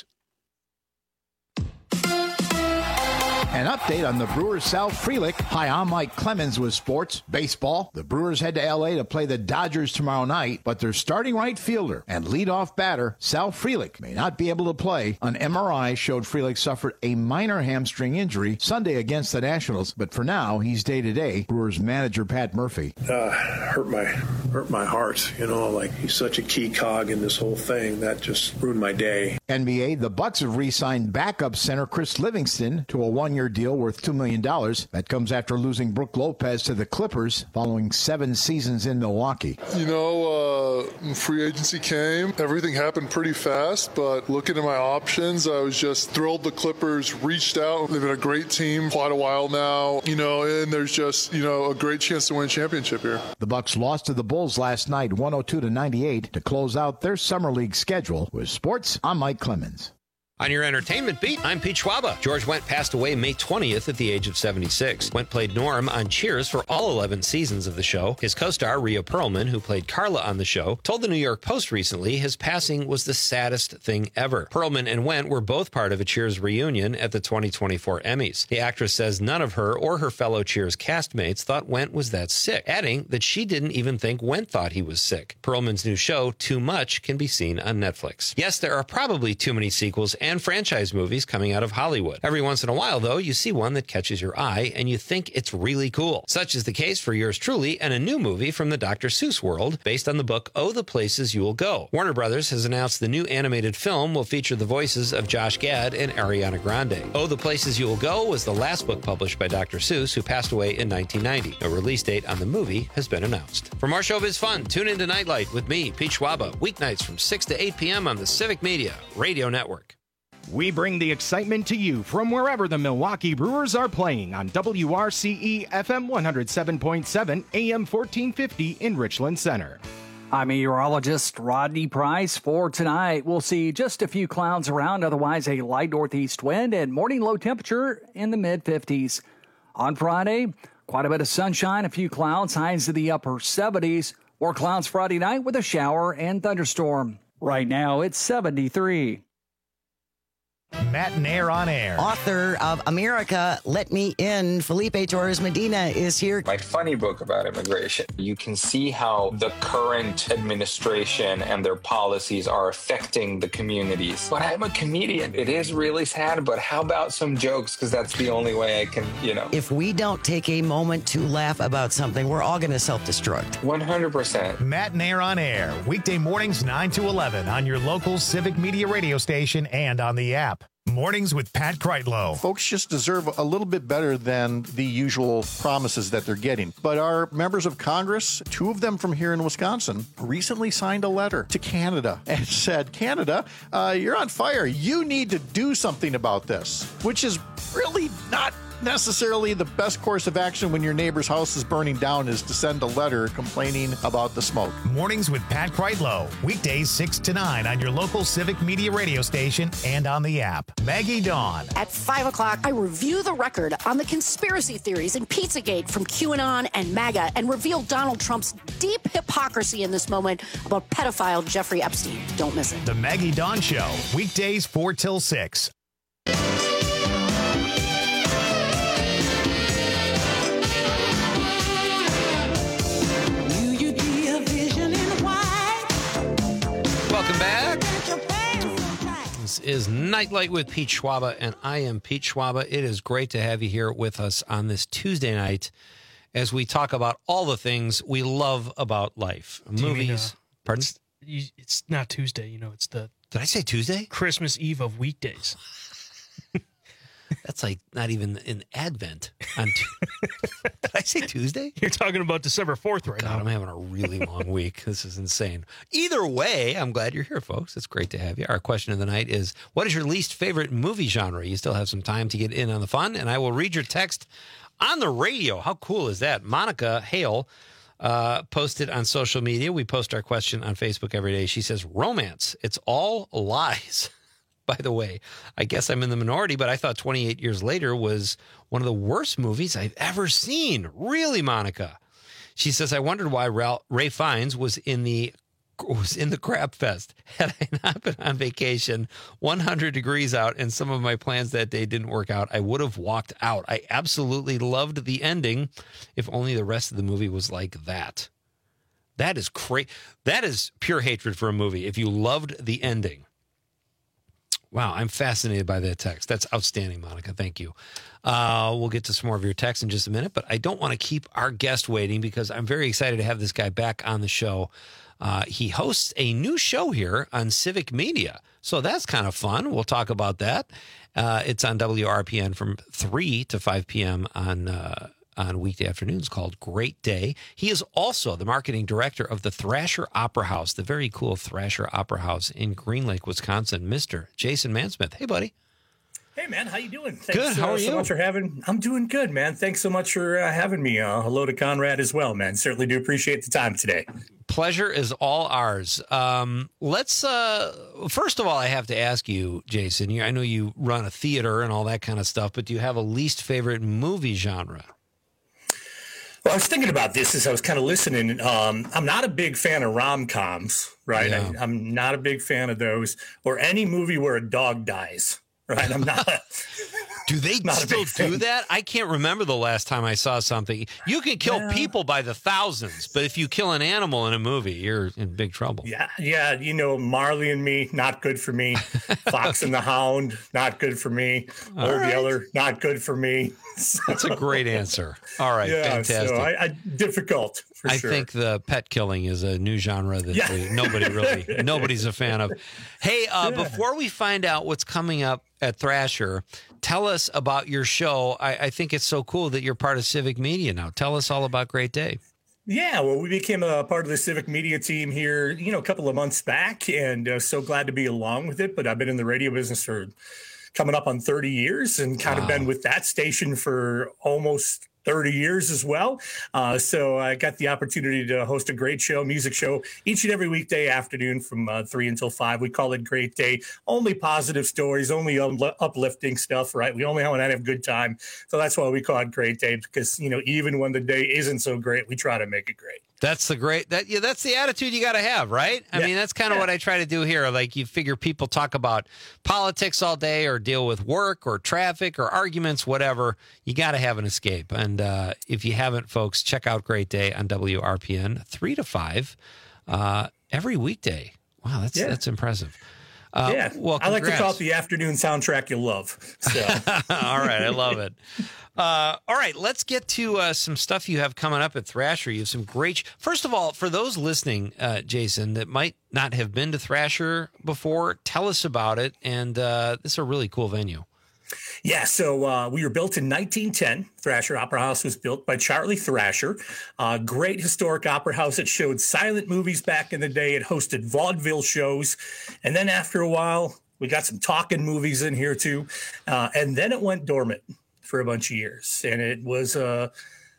An update on the Brewers' Sal Frelick. Hi, I'm Mike Clemens with sports. Baseball. The Brewers head to L A to play the Dodgers tomorrow night, but their starting right fielder and leadoff batter, Sal Frelick, may not be able to play. An M R I showed Frelick suffered a minor hamstring injury Sunday against the Nationals, but for now, he's day-to-day. Brewers manager Pat Murphy. Uh, hurt my hurt my heart, you know, like he's such a key cog in this whole thing. That just ruined my day. N B A, the Bucks have re-signed backup center Chris Livingston to a one-year deal worth two million dollars. That comes after losing Brook Lopez to the Clippers following seven seasons in Milwaukee. You know, uh, free agency came. Everything happened pretty fast, but looking at my options, I was just thrilled the Clippers reached out. They've been a great team quite a while now, you know, and there's just, you know, a great chance to win a championship here. The Bucks lost to the Bulls last night, one oh two to ninety-eight, to close out their summer league schedule. With sports, I'm Mike Clemens. On your entertainment beat, I'm Pete Schwaba. George Wendt passed away May twentieth at the age of seventy-six. Wendt played Norm on Cheers for all eleven seasons of the show. His co-star, Rhea Perlman, who played Carla on the show, told the New York Post recently his passing was the saddest thing ever. Perlman and Wendt were both part of a Cheers reunion at the twenty twenty-four Emmys. The actress says none of her or her fellow Cheers castmates thought Wendt was that sick, adding that she didn't even think Wendt thought he was sick. Perlman's new show, Too Much, can be seen on Netflix. Yes, there are probably too many sequels and franchise movies coming out of Hollywood. Every once in a while, though, you see one that catches your eye and you think it's really cool. Such is the case for yours truly and a new movie from the Doctor Seuss world based on the book Oh, the Places You Will Go. Warner Brothers has announced the new animated film will feature the voices of Josh Gad and Ariana Grande. Oh, the Places You Will Go was the last book published by Doctor Seuss, who passed away in nineteen ninety. A release date on the movie has been announced. For more showbiz fun, tune in to Nightlight with me, Pete Schwaba, weeknights from six to eight p.m. on the Civic Media Radio Network. We bring the excitement to you from wherever the Milwaukee Brewers are playing on W R C E F M one oh seven point seven, A M fourteen fifty in Richland Center. I'm meteorologist Rodney Price. For tonight, we'll see just a few clouds around, otherwise a light northeast wind and morning low temperature in the mid fifties. On Friday, quite a bit of sunshine, a few clouds, highs to the upper seventies. More clouds Friday night with a shower and thunderstorm. Right now, it's seventy-three. Matt Nair on air. Author of America, Let Me In, Felipe Torres Medina is here. My funny book about immigration. You can see how the current administration and their policies are affecting the communities. But I'm a comedian. It is really sad, but how about some jokes? Because that's the only way I can, you know. If we don't take a moment to laugh about something, we're all going to self-destruct. one hundred percent. Matt Nair on air, weekday mornings nine to eleven on your local Civic Media radio station and on the app. Mornings with Pat Kreitlow. Folks just deserve a little bit better than the usual promises that they're getting. But our members of Congress, two of them from here in Wisconsin, recently signed a letter to Canada and said, Canada, uh, you're on fire. You need to do something about this, which is really not necessarily the best course of action when your neighbor's house is burning down, is to send a letter complaining about the smoke. Mornings with Pat Kreitlow, weekdays six to nine on your local Civic Media radio station and on the app. Maggie Dawn. At five o'clock, I review the record on the conspiracy theories in Pizzagate from QAnon and MAGA and reveal Donald Trump's deep hypocrisy in this moment about pedophile Jeffrey Epstein. Don't miss it. The Maggie Dawn Show, weekdays four till six. Welcome back. This is Nightlight with Pete Schwaba, and I am Pete Schwaba. It is great to have you here with us on this Tuesday night as we talk about all the things we love about life. Do you mean, Movies. uh, Pardon? It's, you- it's not Tuesday. You know, it's the Did I say Tuesday? Christmas Eve of weekdays. That's like not even in Advent. On tu- Did I say Tuesday? You're talking about December fourth right God, now. I'm having a really long week. This is insane. Either way, I'm glad you're here, folks. It's great to have you. Our question of the night is, what is your least favorite movie genre? You still have some time to get in on the fun, and I will read your text on the radio. How cool is that? Monica Hale uh, posted on social media. We post our question on Facebook every day. She says, romance. It's all lies. By the way, I guess I'm in the minority, but I thought twenty-eight Years Later was one of the worst movies I've ever seen. Really, Monica? She says, I wondered why Ralph, Ray Fiennes was in the was in the Crab Fest. Had I not been on vacation, one hundred degrees out, and some of my plans that day didn't work out, I would have walked out. I absolutely loved the ending. If only the rest of the movie was like that. That is crazy. That is pure hatred for a movie. If you loved the ending. Wow, I'm fascinated by that text. That's outstanding, Monica. Thank you. Uh, we'll get to some more of your texts in just a minute, but I don't want to keep our guest waiting because I'm very excited to have this guy back on the show. Uh, he hosts a new show here on Civic Media, so that's kind of fun. We'll talk about that. Uh, it's on W R P N from three to five p.m. on uh, on weekday afternoons, called Great Day. He is also the marketing director of the Thrasher Opera House, the very cool Thrasher Opera House in Green Lake, Wisconsin. Mister Jason Mansmith. Hey, buddy. Hey, man. How you doing? Thanks, Good. How are uh, you? so much for having. I'm doing good, man. Thanks so much for uh, having me. Uh, hello to Conrad as well, man. Certainly do appreciate the time today. Pleasure is all ours. Um, let's, uh, first of all, I have to ask you, Jason, you, I know you run a theater and all that kind of stuff, but do you have a least favorite movie genre? Well, I was thinking about this as I was kind of listening. Um, I'm not a big fan of rom-coms, right? Yeah. I, I'm not a big fan of those, or any movie where a dog dies, right? I'm not. Do they not a still big fan. do that? I can't remember the last time I saw something. You can kill Yeah. people by the thousands, but if you kill an animal in a movie, you're in big trouble. Yeah, yeah, you know, Marley and Me, not good for me. Fox and the Hound, not good for me. All Or right. the other, not good for me. That's a great answer. All right, yeah, fantastic. so I, I difficult for I sure. think the pet killing is a new genre that Yeah. we- nobody really, nobody's a fan of. Hey, uh, Yeah. before we find out what's coming up at Thrasher, tell us about your show. I, I think it's so cool that you're part of Civic Media now. Tell us all about Great Day. Yeah, well, we became a part of the Civic Media team here, you know, a couple of months back, and uh, so glad to be along with it. But I've been in the radio business for coming up on thirty years and kind Wow. of been with that station for almost thirty years as well. Uh, so I got the opportunity to host a great show, music show, each and every weekday afternoon from uh, three until five. We call it Great Day. Only positive stories, only um, uplifting stuff, right? We only want to have a good time. So that's why we call it Great Day, because, you know, even when the day isn't so great, we try to make it great. That's the great that yeah, that's the attitude you got to have, right? I Yeah. mean, that's kind of Yeah. what I try to do here. Like, you figure people talk about politics all day or deal with work or traffic or arguments, whatever. You got to have an escape. And uh, if you haven't, folks, check out Great Day on W R P N three to five uh, every weekday. Wow, that's Yeah. that's impressive. Uh, yeah, well, I like to call congrats. it the afternoon soundtrack you'll love. So, All right, I love it. Uh, all right, let's get to uh, some stuff you have coming up at Thrasher. You have some great. First of all, for those listening, uh, Jason, that might not have been to Thrasher before, tell us about it. And uh, this is a really cool venue. yeah, so uh, we were built in nineteen ten. Thrasher Opera House was built by Charlie Thrasher. Uh, great historic opera house. It showed silent movies back in the day. It hosted vaudeville shows. And then after a while, we got some talking movies in here too. Uh, and then it went dormant for a bunch of years. And it was a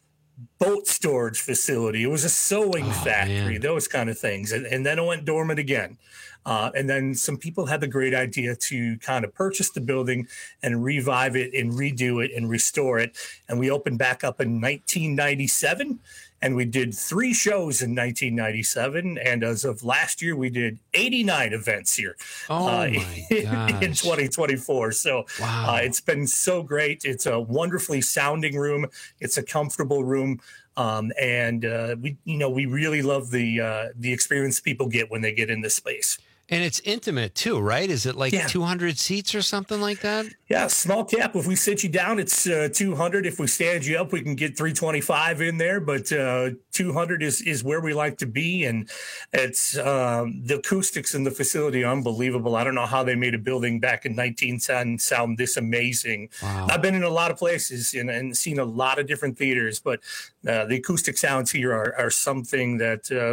boat storage facility. It was a sewing Oh, factory, man. those kind of things. And, and then it went dormant again. Uh, and then some people had the great idea to kind of purchase the building and revive it and redo it and restore it. And we opened back up in nineteen ninety-seven. And we did three shows in nineteen ninety-seven. And as of last year, we did eighty-nine events here Oh, uh, my in gosh. twenty twenty-four. So Wow. uh, it's been so great. It's a wonderfully sounding room. It's a comfortable room. Um, and uh, we, you know, we really love the uh, the experience people get when they get in this space. And it's intimate too, right? Is it like Yeah. two hundred seats or something like that? Yeah, small cap. If we sit you down, it's uh, two hundred. If we stand you up, we can get three twenty-five in there. But uh, two hundred is is where we like to be, and it's um, the acoustics in the facility are unbelievable. I don't know how they made a building back in nineteen ten sound this amazing. Wow. I've been in a lot of places and, and seen a lot of different theaters, but uh, the acoustic sounds here are, are something that. Uh,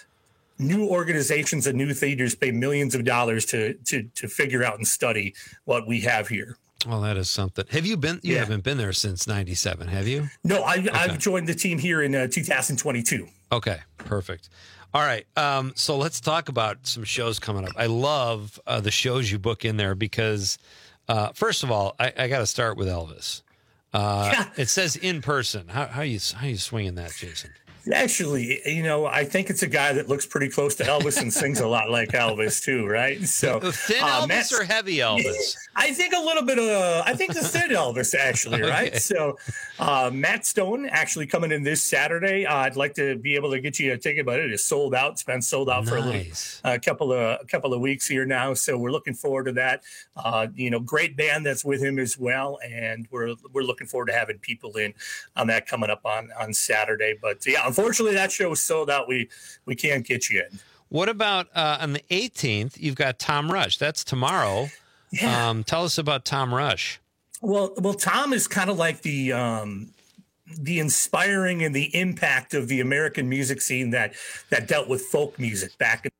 New organizations and new theaters pay millions of dollars to to to figure out and study what we have here. Well, that is something. Have you been? You Yeah. haven't been there since ninety-seven, have you? No, I, Okay. I've joined the team here in uh, two thousand twenty-two. Okay, perfect. All right, um, so let's talk about some shows coming up. I love uh, the shows you book in there because, uh, first of all, I, I got to start with Elvis. Uh, Yeah. It says in person. How, how you how you swinging that, Jason? Actually, you know, I think it's a guy that looks pretty close to Elvis and sings a lot like Elvis too, right? So Thin uh, Elvis Matt's- or heavy Elvis? I think a little bit of, uh, I think the thin Elvis, actually, right? Okay. So, uh, Matt Stone actually coming in this Saturday. Uh, I'd like to be able to get you a ticket, but it is sold out. It's been sold out for a little, Nice. a couple of, a couple of weeks here now. So we're looking forward to that. Uh, you know, great band that's with him as well, and we're we're looking forward to having people in on that coming up on on Saturday. But yeah, unfortunately, that show is sold out. We we can't get you in. What about uh, on the eighteenth? You've got Tom Rush. That's tomorrow. Yeah. Um, tell us about Tom Rush. Well, well, Tom is kind of like the um, the inspiring and the impact of the American music scene that that dealt with folk music back in.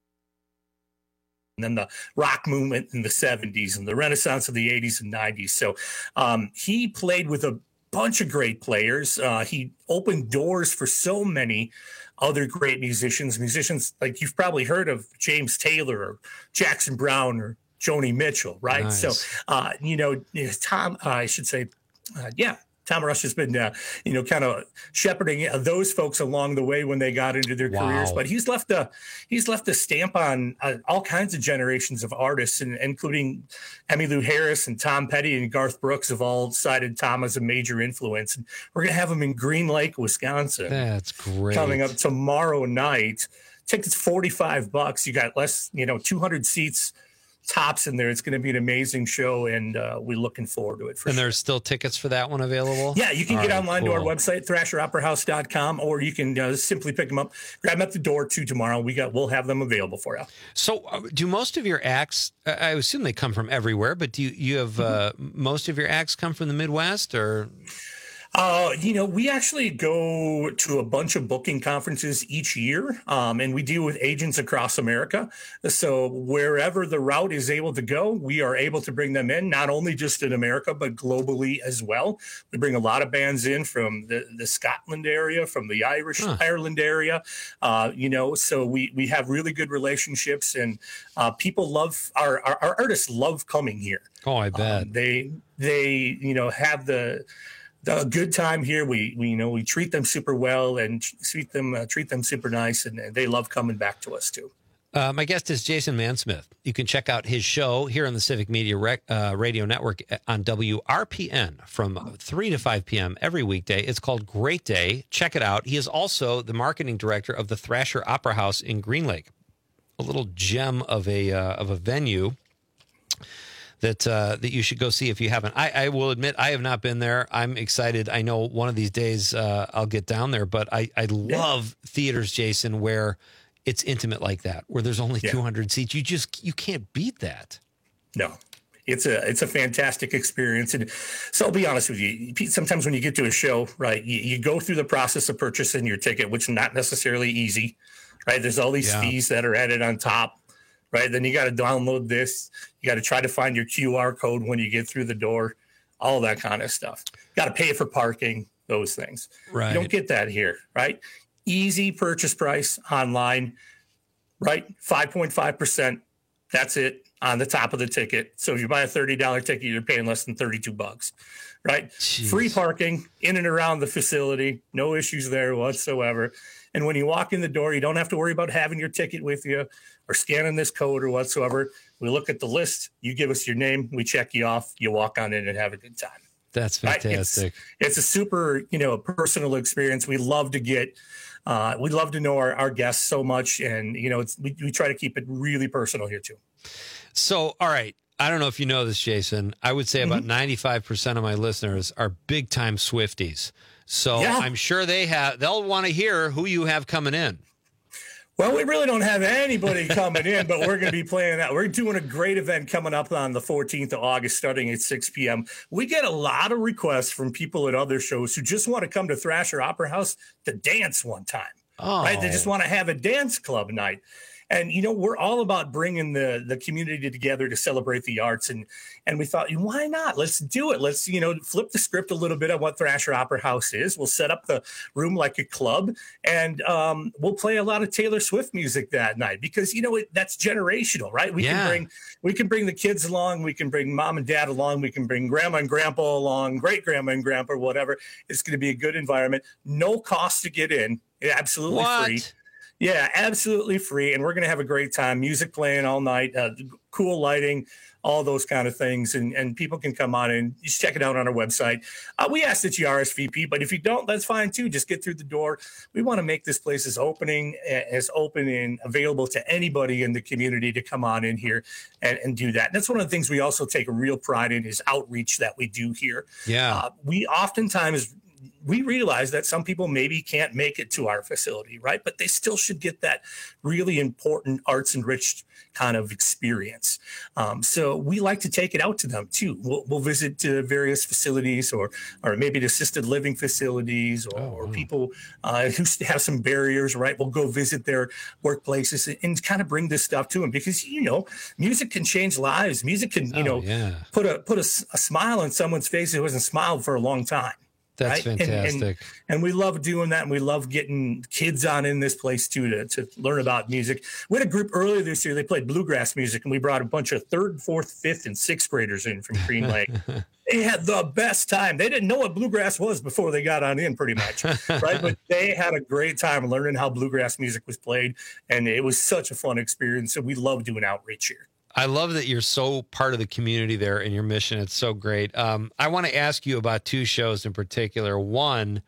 And then the rock movement in the seventies and the Renaissance of the eighties and nineties. So um, he played with a bunch of great players. Uh, he opened doors for so many other great musicians, musicians like you've probably heard of James Taylor or Jackson Brown or Joni Mitchell, right? Nice. So, uh, you know, Tom, uh, I should say, uh, yeah. Tom Rush has been, uh, you know, kind of shepherding uh, those folks along the way when they got into their Wow. careers. But he's left a he's left a stamp on uh, all kinds of generations of artists, and including Emmylou Harris and Tom Petty and Garth Brooks have all cited Tom as a major influence. And we're gonna have him in Green Lake, Wisconsin, That's great. coming up tomorrow night. Tickets forty-five bucks. You got less, you know, two hundred seats tops in there. It's going to be an amazing show, and uh, we're looking forward to it. For And sure. there's still tickets for that one available? Yeah, you can All get right, online to our cool. website, thrasher opera house dot com, or you can uh, simply pick them up, grab them at the door too tomorrow. We got, we'll have them available for you. So, uh, do most of your acts? I I assume they come from everywhere, but do you, you have uh, most of your acts come from the Midwest, or? Uh, you know, we actually go to a bunch of booking conferences each year, um, and we deal with agents across America. So wherever the route is able to go, we are able to bring them in, not only just in America, but globally as well. We bring a lot of bands in from the, the Scotland area, from the Irish Huh. Ireland area, uh, you know, so we, we have really good relationships, and uh, people love, our, our, our artists love coming here. Oh, I bet. Um, they, they, you know, have the, a good time here. We, we you know we treat them super well and treat them uh, treat them super nice, and, and they love coming back to us too. Uh, my guest is Jason Mansmith. You can check out his show here on the Civic Media Rec, uh, Radio Network on W R P N from three to five p.m. every weekday. It's called Great Day. Check it out. He is also the marketing director of the Thrasher Opera House in Green Lake, a little gem of a uh, of a venue that uh, that you should go see if you haven't. I, I will admit I have not been there. I'm excited. I know one of these days uh, I'll get down there, but I, I love theaters, Jason, where it's intimate like that, where there's only yeah. two hundred seats. You just you can't beat that. No. It's a it's a fantastic experience. And so I'll be honest with you, Pete, sometimes when you get to a show, right, you, you go through the process of purchasing your ticket, which is not necessarily easy, right? There's all these yeah. fees that are added on top. Right. Then you got to download this. You got to try to find your Q R code when you get through the door, all that kind of stuff. Got to pay for parking, those things. Right. You don't get that here. Right. Easy purchase price online. Right. five point five percent. That's it on the top of the ticket. So if you buy a thirty dollars ticket, you're paying less than thirty-two bucks. Right. Jeez. Free parking in and around the facility. No issues there whatsoever. And when you walk in the door, you don't have to worry about having your ticket with you or scanning this code or whatsoever. We look at the list. You give us your name. We check you off. You walk on in and have a good time. That's fantastic. Right? It's, it's a super, you know, personal experience. We love to get, uh, we love to know our, our guests so much. And, you know, it's, we, we try to keep it really personal here too. So, all right. I don't know if you know this, Jason. I would say about mm-hmm. ninety-five percent of my listeners are big time Swifties. So yeah. I'm sure they have, they'll want to hear who you have coming in. Well, we really don't have anybody coming in, but we're going to be playing that. We're doing a great event coming up on the fourteenth of August, starting at six p.m. We get a lot of requests from people at other shows who just want to come to Thrasher Opera House to dance one time. Oh. Right? They just want to have a dance club night. And, you know, we're all about bringing the, the community together to celebrate the arts. And and we thought, why not? Let's do it. Let's, you know, flip the script a little bit on what Thrasher Opera House is. We'll set up the room like a club, and um, we'll play a lot of Taylor Swift music that night because, you know, it, that's generational, right? We yeah. can bring we can bring the kids along. We can bring mom and dad along. We can bring grandma and grandpa along, great grandma and grandpa, whatever. It's going to be a good environment. No cost to get in. Absolutely what? free. Yeah, absolutely free. And we're going to have a great time. Music playing all night, uh, cool lighting, all those kind of things. And, and people can come on and just check it out on our website. Uh, we ask that you R S V P, but if you don't, that's fine too. Just get through the door. We want to make this place as opening, as open and available to anybody in the community to come on in here and, and do that. And that's one of the things we also take a real pride in is outreach that we do here. Yeah. Uh, we oftentimes we realize that some people maybe can't make it to our facility, right? But they still should get that really important arts enriched kind of experience. Um, so we like to take it out to them too. We'll, we'll visit uh, various facilities or or maybe assisted living facilities or, oh, or people uh, who have some barriers, right? We'll go visit their workplaces and, and kind of bring this stuff to them because, you know, music can change lives. Music can, you oh, know, yeah. put a put a, a smile on someone's face who hasn't smiled for a long time. That's right? fantastic. And, and, and we love doing that. And we love getting kids on in this place too, to, to learn about music. We had a group earlier this year. They played bluegrass music and we brought a bunch of third, fourth, fifth, and sixth graders in from Green Lake. They had the best time. They didn't know what bluegrass was before they got on in pretty much. Right. But they had a great time learning how bluegrass music was played. And it was such a fun experience. So we love doing outreach here. I love that you're so part of the community there in your mission. It's so great. Um, I want to ask you about two shows in particular. One,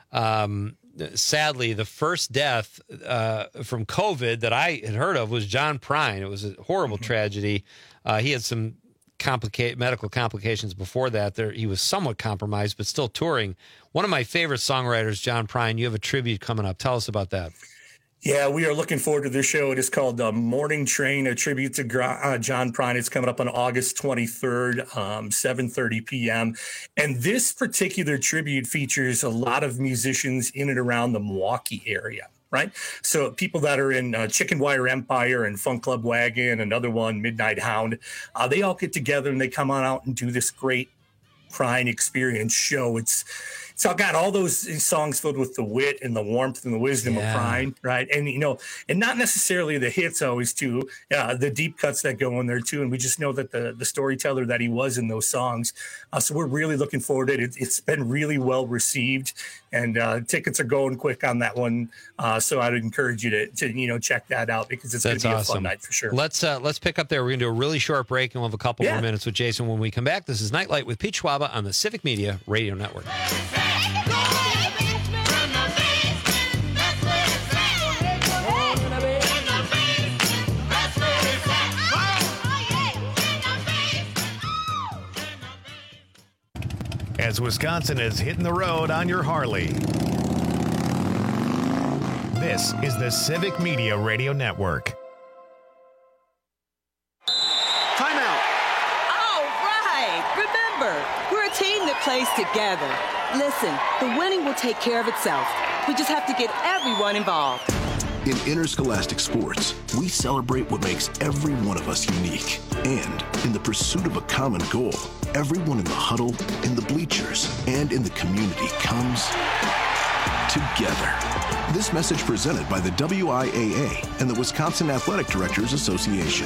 um, sadly, the first death uh, from COVID that I had heard of was John Prine. It was a horrible mm-hmm. tragedy. Uh, he had some complicate medical complications before that. There, he was somewhat compromised, but still touring. One of my favorite songwriters, John Prine. You have a tribute coming up. Tell us about that. Yeah, we are looking forward to this show. It is called uh, Morning Train, a tribute to uh, John Prine. It's coming up on August twenty-third, um, seven thirty p.m. And this particular tribute features a lot of musicians in and around the Milwaukee area, right? So people that are in uh, Chicken Wire Empire and Funk Club Wagon, another one, Midnight Hound, uh, they all get together and they come on out and do this great Prine Experience show. It's So I got all those songs filled with the wit and the warmth and the wisdom Yeah. of Prine, right? And, you know, and not necessarily the hits always too, uh, the deep cuts that go in there too. And we just know that the, the storyteller that he was in those songs. Uh, so we're really looking forward to it. it. It's been really well received, and uh, tickets are going quick on that one. Uh, so I'd encourage you to, to, you know, check that out because it's going That's to be awesome. a fun night for sure. Let's uh, let's pick up there. We're going to do a really short break, and we'll have a couple Yeah. more minutes with Jason when we come back. This is Nightlight with Pete Schwaba on the Civic Media Radio Network. As Wisconsin is hitting the road on your Harley. This is the Civic Media Radio Network. Timeout. All right. Remember, we're a team that plays together. Listen, the winning will take care of itself. We just have to get everyone involved. In interscholastic sports, we celebrate what makes every one of us unique. And in the pursuit of a common goal, everyone in the huddle, in the bleachers, and in the community comes together. This message presented by the W I A A and the Wisconsin Athletic Directors Association.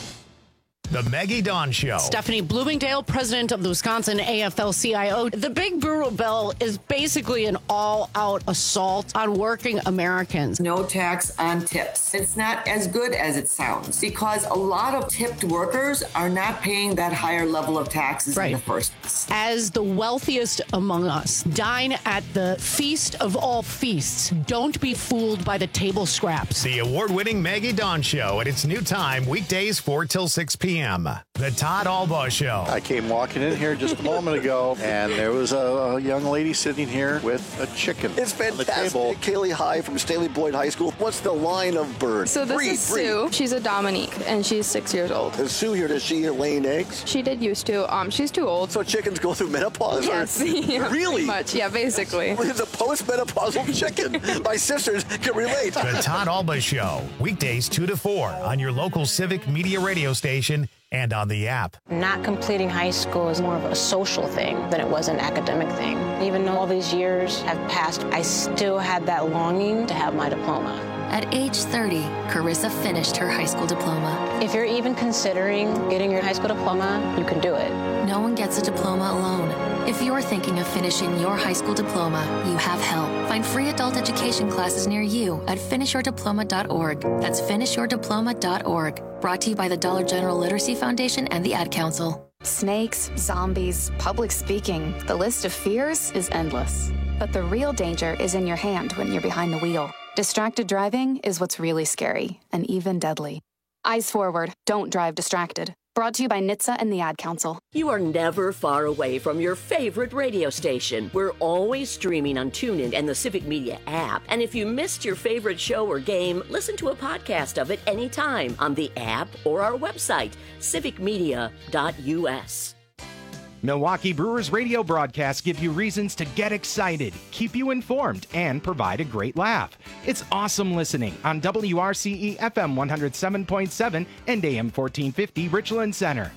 The Maggie Dawn Show. Stephanie Bloomingdale, president of the Wisconsin A F L C I O. The Big Brewer Bill is basically an all-out assault on working Americans. No tax on tips. It's not as good as it sounds because a lot of tipped workers are not paying that higher level of taxes in the first place. As the wealthiest among us, dine at the feast of all feasts. Don't be fooled by the table scraps. The award-winning Maggie Dawn Show at its new time, weekdays four till six p.m. The Todd Albaugh Show. I came walking in here just a moment ago, and there was a, a young lady sitting here with a chicken It's on the fantastic. table. Kaylee High from Staley Boyd High School. What's the line of bird? So this breathe, is breathe. Sue. She's a Dominique, and she's six years old. Is Sue here? Does she laying eggs? She did used to. Um, she's too old. So chickens go through menopause? or- Yes. Yeah, really? pretty much. Yeah, basically. It's a postmenopausal chicken. My sisters can relate. The Todd Albaugh Show, weekdays two to four on your local Civic Media radio station and on the app. Not completing high school is more of a social thing than it was an academic thing. Even though all these years have passed, I still had that longing to have my diploma. At age thirty, Carissa finished her high school diploma. If you're even considering getting your high school diploma, you can do it. No one gets a diploma alone. If you're thinking of finishing your high school diploma, you have help. Find free adult education classes near you at finish your diploma dot org. That's finish your diploma dot org. Brought to you by the Dollar General Literacy Foundation and the Ad Council. Snakes, zombies, public speaking. The list of fears is endless. But the real danger is in your hand when you're behind the wheel. Distracted driving is what's really scary and even deadly. Eyes forward. Don't drive distracted. Brought to you by N H T S A and the Ad Council. You are never far away from your favorite radio station. We're always streaming on TuneIn and the Civic Media app. And if you missed your favorite show or game, listen to a podcast of it anytime on the app or our website, civic media dot u s. Milwaukee Brewers radio broadcasts give you reasons to get excited, keep you informed, and provide a great laugh. It's awesome listening on W R C E F M one oh seven point seven and A M fourteen fifty Richland Center.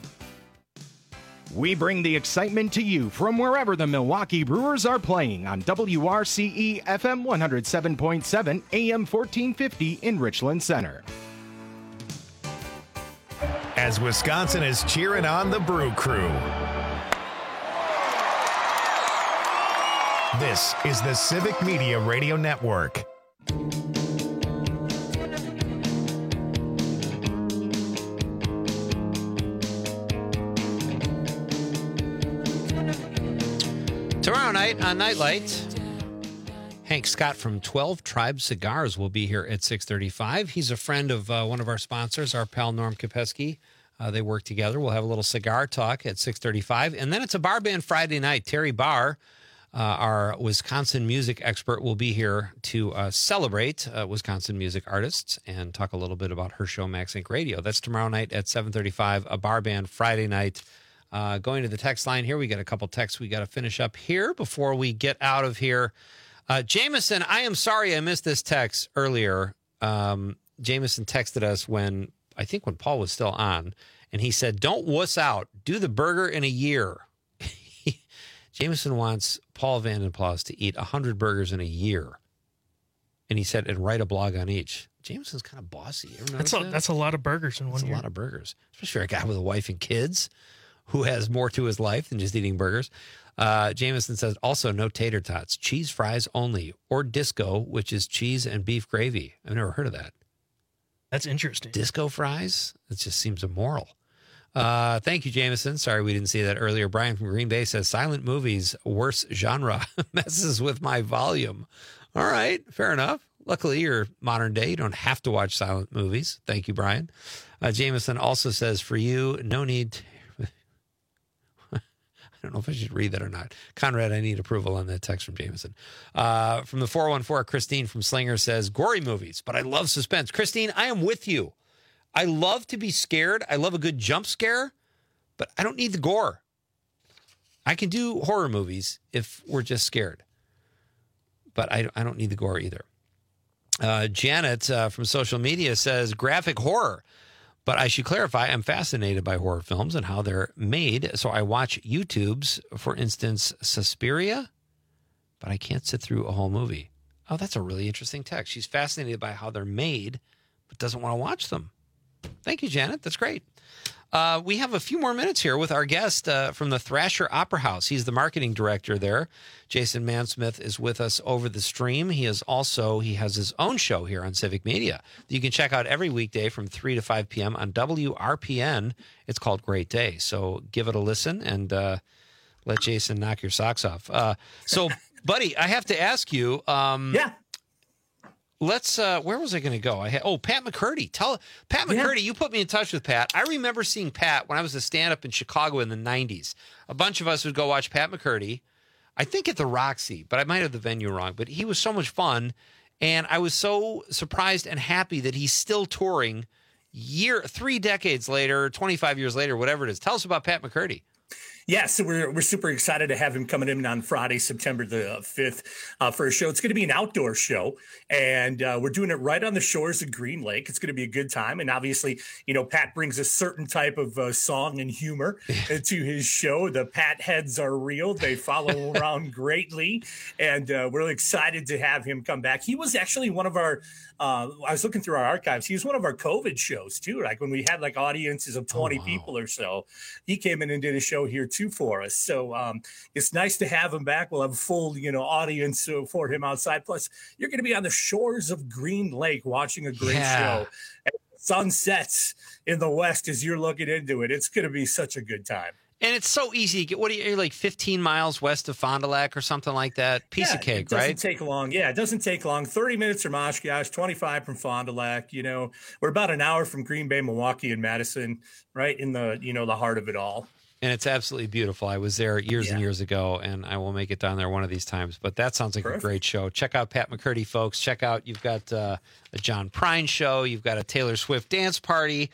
We bring the excitement to you from wherever the Milwaukee Brewers are playing on W R C E F M one oh seven point seven A M fourteen fifty in Richland Center. As Wisconsin is cheering on the Brew Crew. This is the Civic Media Radio Network. Tomorrow night on Nightlight, Hank Scott from twelve Tribes Cigars will be here at six thirty-five. He's a friend of uh, one of our sponsors, our pal Norm Kopesky. Uh, they work together. We'll have a little cigar talk at six thirty-five. And then it's a bar band Friday night. Terry Barr, uh, our Wisconsin music expert, will be here to uh, celebrate uh, Wisconsin music artists and talk a little bit about her show, Max Inc Radio. That's tomorrow night at seven thirty-five, a bar band Friday night. Uh, going to the text line here, we got a couple texts we got to finish up here before we get out of here. Uh, Jameson, I am sorry I missed this text earlier. Um, Jameson texted us when, I think when Paul was still on, and he said, don't wuss out. Do the burger in a year. Jameson wants Paul Van Den Plas to eat one hundred burgers in a year. And he said, and write a blog on each. Jameson's kind of bossy. You ever That's a, that? that's a lot of burgers in one That's year. a lot of burgers, especially for a guy with a wife and kids who has more to his life than just eating burgers. Uh, Jameson says, also no tater tots, cheese fries only, or disco, which is cheese and beef gravy. I've never heard of that. That's interesting. Disco fries? It just seems immoral. Uh, thank you, Jameson. Sorry we didn't see that earlier. Brian from Green Bay says, silent movies, worse genre, messes with my volume. All right, fair enough. Luckily, you're modern day. You don't have to watch silent movies. Thank you, Brian. Uh, Jameson also says, for you, no need to... I don't know if I should read that or not. Conrad, I need approval on that text from Jameson. Uh, from the four one four, Christine from Slinger says, gory movies, but I love suspense. Christine, I am with you. I love to be scared. I love a good jump scare, but I don't need the gore. I can do horror movies if we're just scared, but I, I don't need the gore either. Uh, Janet uh, from social media says, graphic horror. But I should clarify, I'm fascinated by horror films and how they're made. So I watch YouTube's, for instance, Suspiria, but I can't sit through a whole movie. Oh, that's a really interesting text. She's fascinated by how they're made, but doesn't want to watch them. Thank you, Janet. That's great. Uh, we have a few more minutes here with our guest uh, from the Thrasher Opera House. He's the marketing director there. Jason Mansmith is with us over the stream. He is also, he has his own show here on Civic Media that you can check out every weekday from three to five p.m. on W R P N. It's called Great Day. So give it a listen and uh, let Jason knock your socks off. Uh, so, buddy, I have to ask you. Um, yeah. Let's, uh, where was I going to go? I had, oh, Pat McCurdy. Tell Pat McCurdy, yeah. You put me in touch with Pat. I remember seeing Pat when I was a stand-up in Chicago in the nineties. A bunch of us would go watch Pat McCurdy, I think at the Roxy, but I might have the venue wrong. But he was so much fun, and I was so surprised and happy that he's still touring year, three decades later, twenty-five years later, whatever it is. Tell us about Pat McCurdy. Yeah, so we're we're super excited to have him coming in on Friday, September the fifth, uh, for a show. It's going to be an outdoor show, and uh, we're doing it right on the shores of Green Lake. It's going to be a good time, and obviously, you know, Pat brings a certain type of uh, song and humor to his show. The Pat heads are real; they follow around greatly, and uh, we're really excited to have him come back. He was actually one of our. Uh, I was looking through our archives. He was one of our COVID shows too. Like when we had like audiences of twenty oh, wow. people or so, he came in and did a show here too for us. So um, it's nice to have him back. We'll have a full, you know, audience for him outside. Plus, you're going to be on the shores of Green Lake watching a great yeah. show. And sun sets in the west as you're looking into it. It's going to be such a good time. And it's so easy to get. What are you, you're like fifteen miles west of Fond du Lac or something like that? Piece yeah, of cake, it doesn't right? take long. Yeah, it doesn't take long. thirty minutes from Oshkosh, twenty-five from Fond du Lac. You know, we're about an hour from Green Bay, Milwaukee, and Madison, right in the, you know, the heart of it all. And it's absolutely beautiful. I was there years yeah. and years ago, and I will make it down there one of these times. But that sounds like Perfect. a great show. Check out Pat McCurdy, folks. Check out, you've got uh, a John Prine show. You've got a Taylor Swift dance party.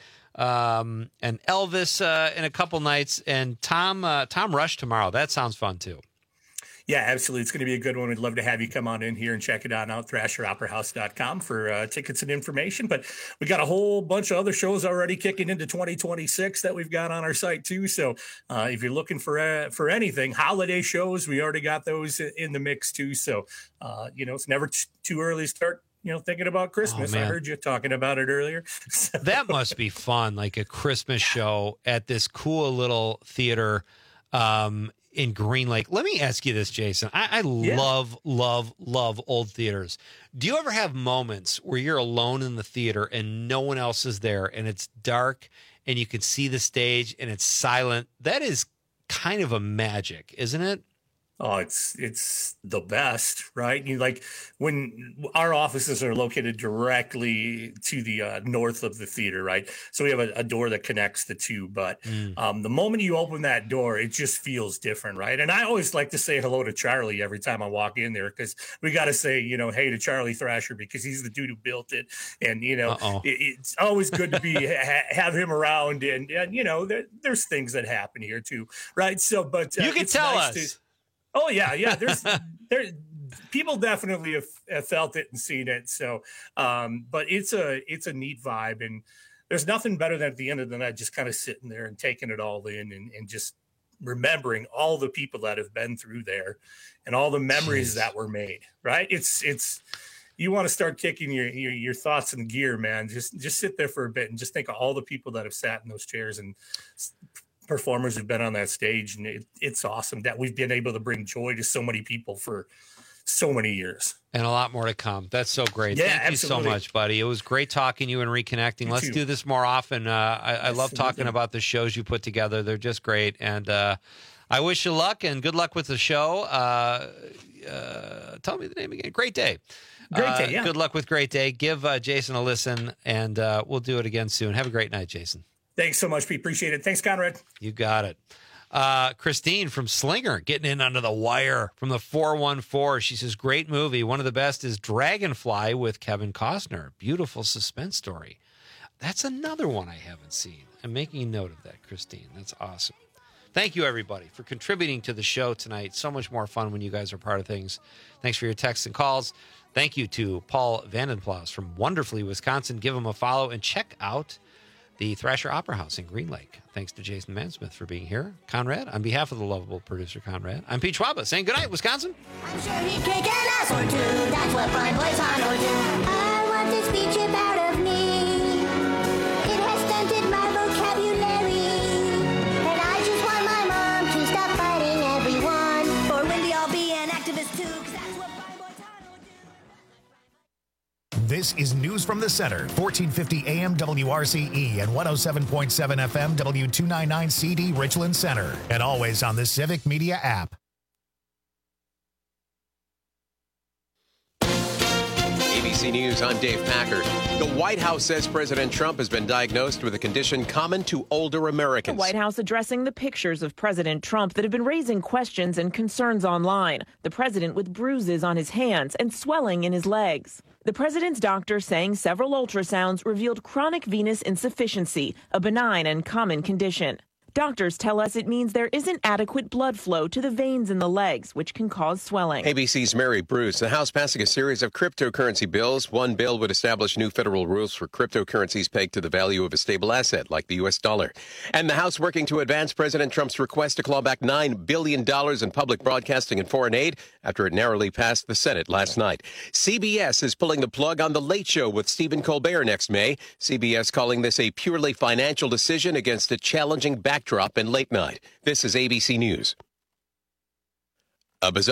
Um, and Elvis uh, in a couple nights, and Tom uh, Tom Rush tomorrow. That sounds fun too. Yeah, absolutely. It's going to be a good one. We'd love to have you come on in here and check it out out thrasher opera house dot com for uh, tickets and information. But we got a whole bunch of other shows already kicking into twenty twenty-six that we've got on our site too. So uh, if you're looking for uh, for anything, holiday shows, we already got those in the mix too. So uh, you know, it's never t- too early to start. You know, thinking about Christmas. Oh, I heard you talking about it earlier. That must be fun, like a Christmas show at this cool little theater um, in Green Lake. Let me ask you this, Jason. I, I yeah. love, love, love old theaters. Do you ever have moments where you're alone in the theater and no one else is there and it's dark and you can see the stage and it's silent? That is kind of a magic, isn't it? Oh, it's it's the best, right? You like when our offices are located directly to the uh, north of the theater, right? So we have a, a door that connects the two. But mm. um, the moment you open that door, it just feels different, right? And I always like to say hello to Charlie every time I walk in there because we got to say, you know, hey to Charlie Thrasher because he's the dude who built it, and you know, it, it's always good to be ha- have him around, and and you know, there, there's things that happen here too, right? So, but uh, you can it's tell nice us. To, Oh yeah, yeah. There's there people definitely have, have felt it and seen it. So, um, but it's a it's a neat vibe, and there's nothing better than at the end of the night just kind of sitting there and taking it all in, and, and just remembering all the people that have been through there and all the memories Jeez. that were made, right? It's, it's, you want to start kicking your, your, your thoughts in gear, man. Just, just sit there for a bit and just think of all the people that have sat in those chairs and performers who've been on that stage. And it, it's awesome that we've been able to bring joy to so many people for so many years. And a lot more to come. That's so great. Yeah, Thank absolutely. you so much, buddy. It was great talking to you and reconnecting. You Let's too. do this more often. Uh, I, I love Absolutely. talking about the shows you put together. They're just great. And uh, I wish you luck and good luck with the show. Uh, uh, tell me the name again. Great Day. Great Day, Uh, yeah. Good luck with Great Day. Give uh, Jason a listen, and uh, we'll do it again soon. Have a great night, Jason. Thanks so much, Pete. Appreciate it. Thanks, Conrad. You got it. Uh, Christine from Slinger getting in under the wire from the four one four. She says, great movie. One of the best is Dragonfly with Kevin Costner. Beautiful suspense story. That's another one I haven't seen. I'm making a note of that, Christine. That's awesome. Thank you, everybody, for contributing to the show tonight. So much more fun when you guys are part of things. Thanks for your texts and calls. Thank you to Paul Vandenplas from Wonderfully, Wisconsin. Give him a follow and check out the Thrasher Opera House in Green Lake. Thanks to Jason Mansmith for being here. Conrad, on behalf of the lovable producer Conrad, I'm Pete Schwaba saying good night, Wisconsin. I'm sure he'd kick an ass or two. That's what Prime Boys on or do. I want this beach chip out of me. It has stunted my vocabulary. And I just want my mom to stop fighting everyone. For Wendy, I'll be an activist too, 'cause that's what Prime Boys on or do. This is News from the Center, fourteen fifty A M W R C E and one oh seven point seven F M W two ninety-nine C D Richland Center, and always on the Civic Media app. A B C News, I'm Dave Packard. The White House says President Trump has been diagnosed with a condition common to older Americans. The White House addressing the pictures of President Trump that have been raising questions and concerns online. The president with bruises on his hands and swelling in his legs. The president's doctor saying several ultrasounds revealed chronic venous insufficiency, a benign and common condition. Doctors tell us it means there isn't adequate blood flow to the veins in the legs, which can cause swelling. A B C's Mary Bruce. The House passing a series of cryptocurrency bills. One bill would establish new federal rules for cryptocurrencies pegged to the value of a stable asset, like the U S dollar. And the House working to advance President Trump's request to claw back nine billion dollars in public broadcasting and foreign aid after it narrowly passed the Senate last night. C B S is pulling the plug on The Late Show with Stephen Colbert next May. C B S calling this a purely financial decision against a challenging backdrop in late night. This is A B C News. A bizarre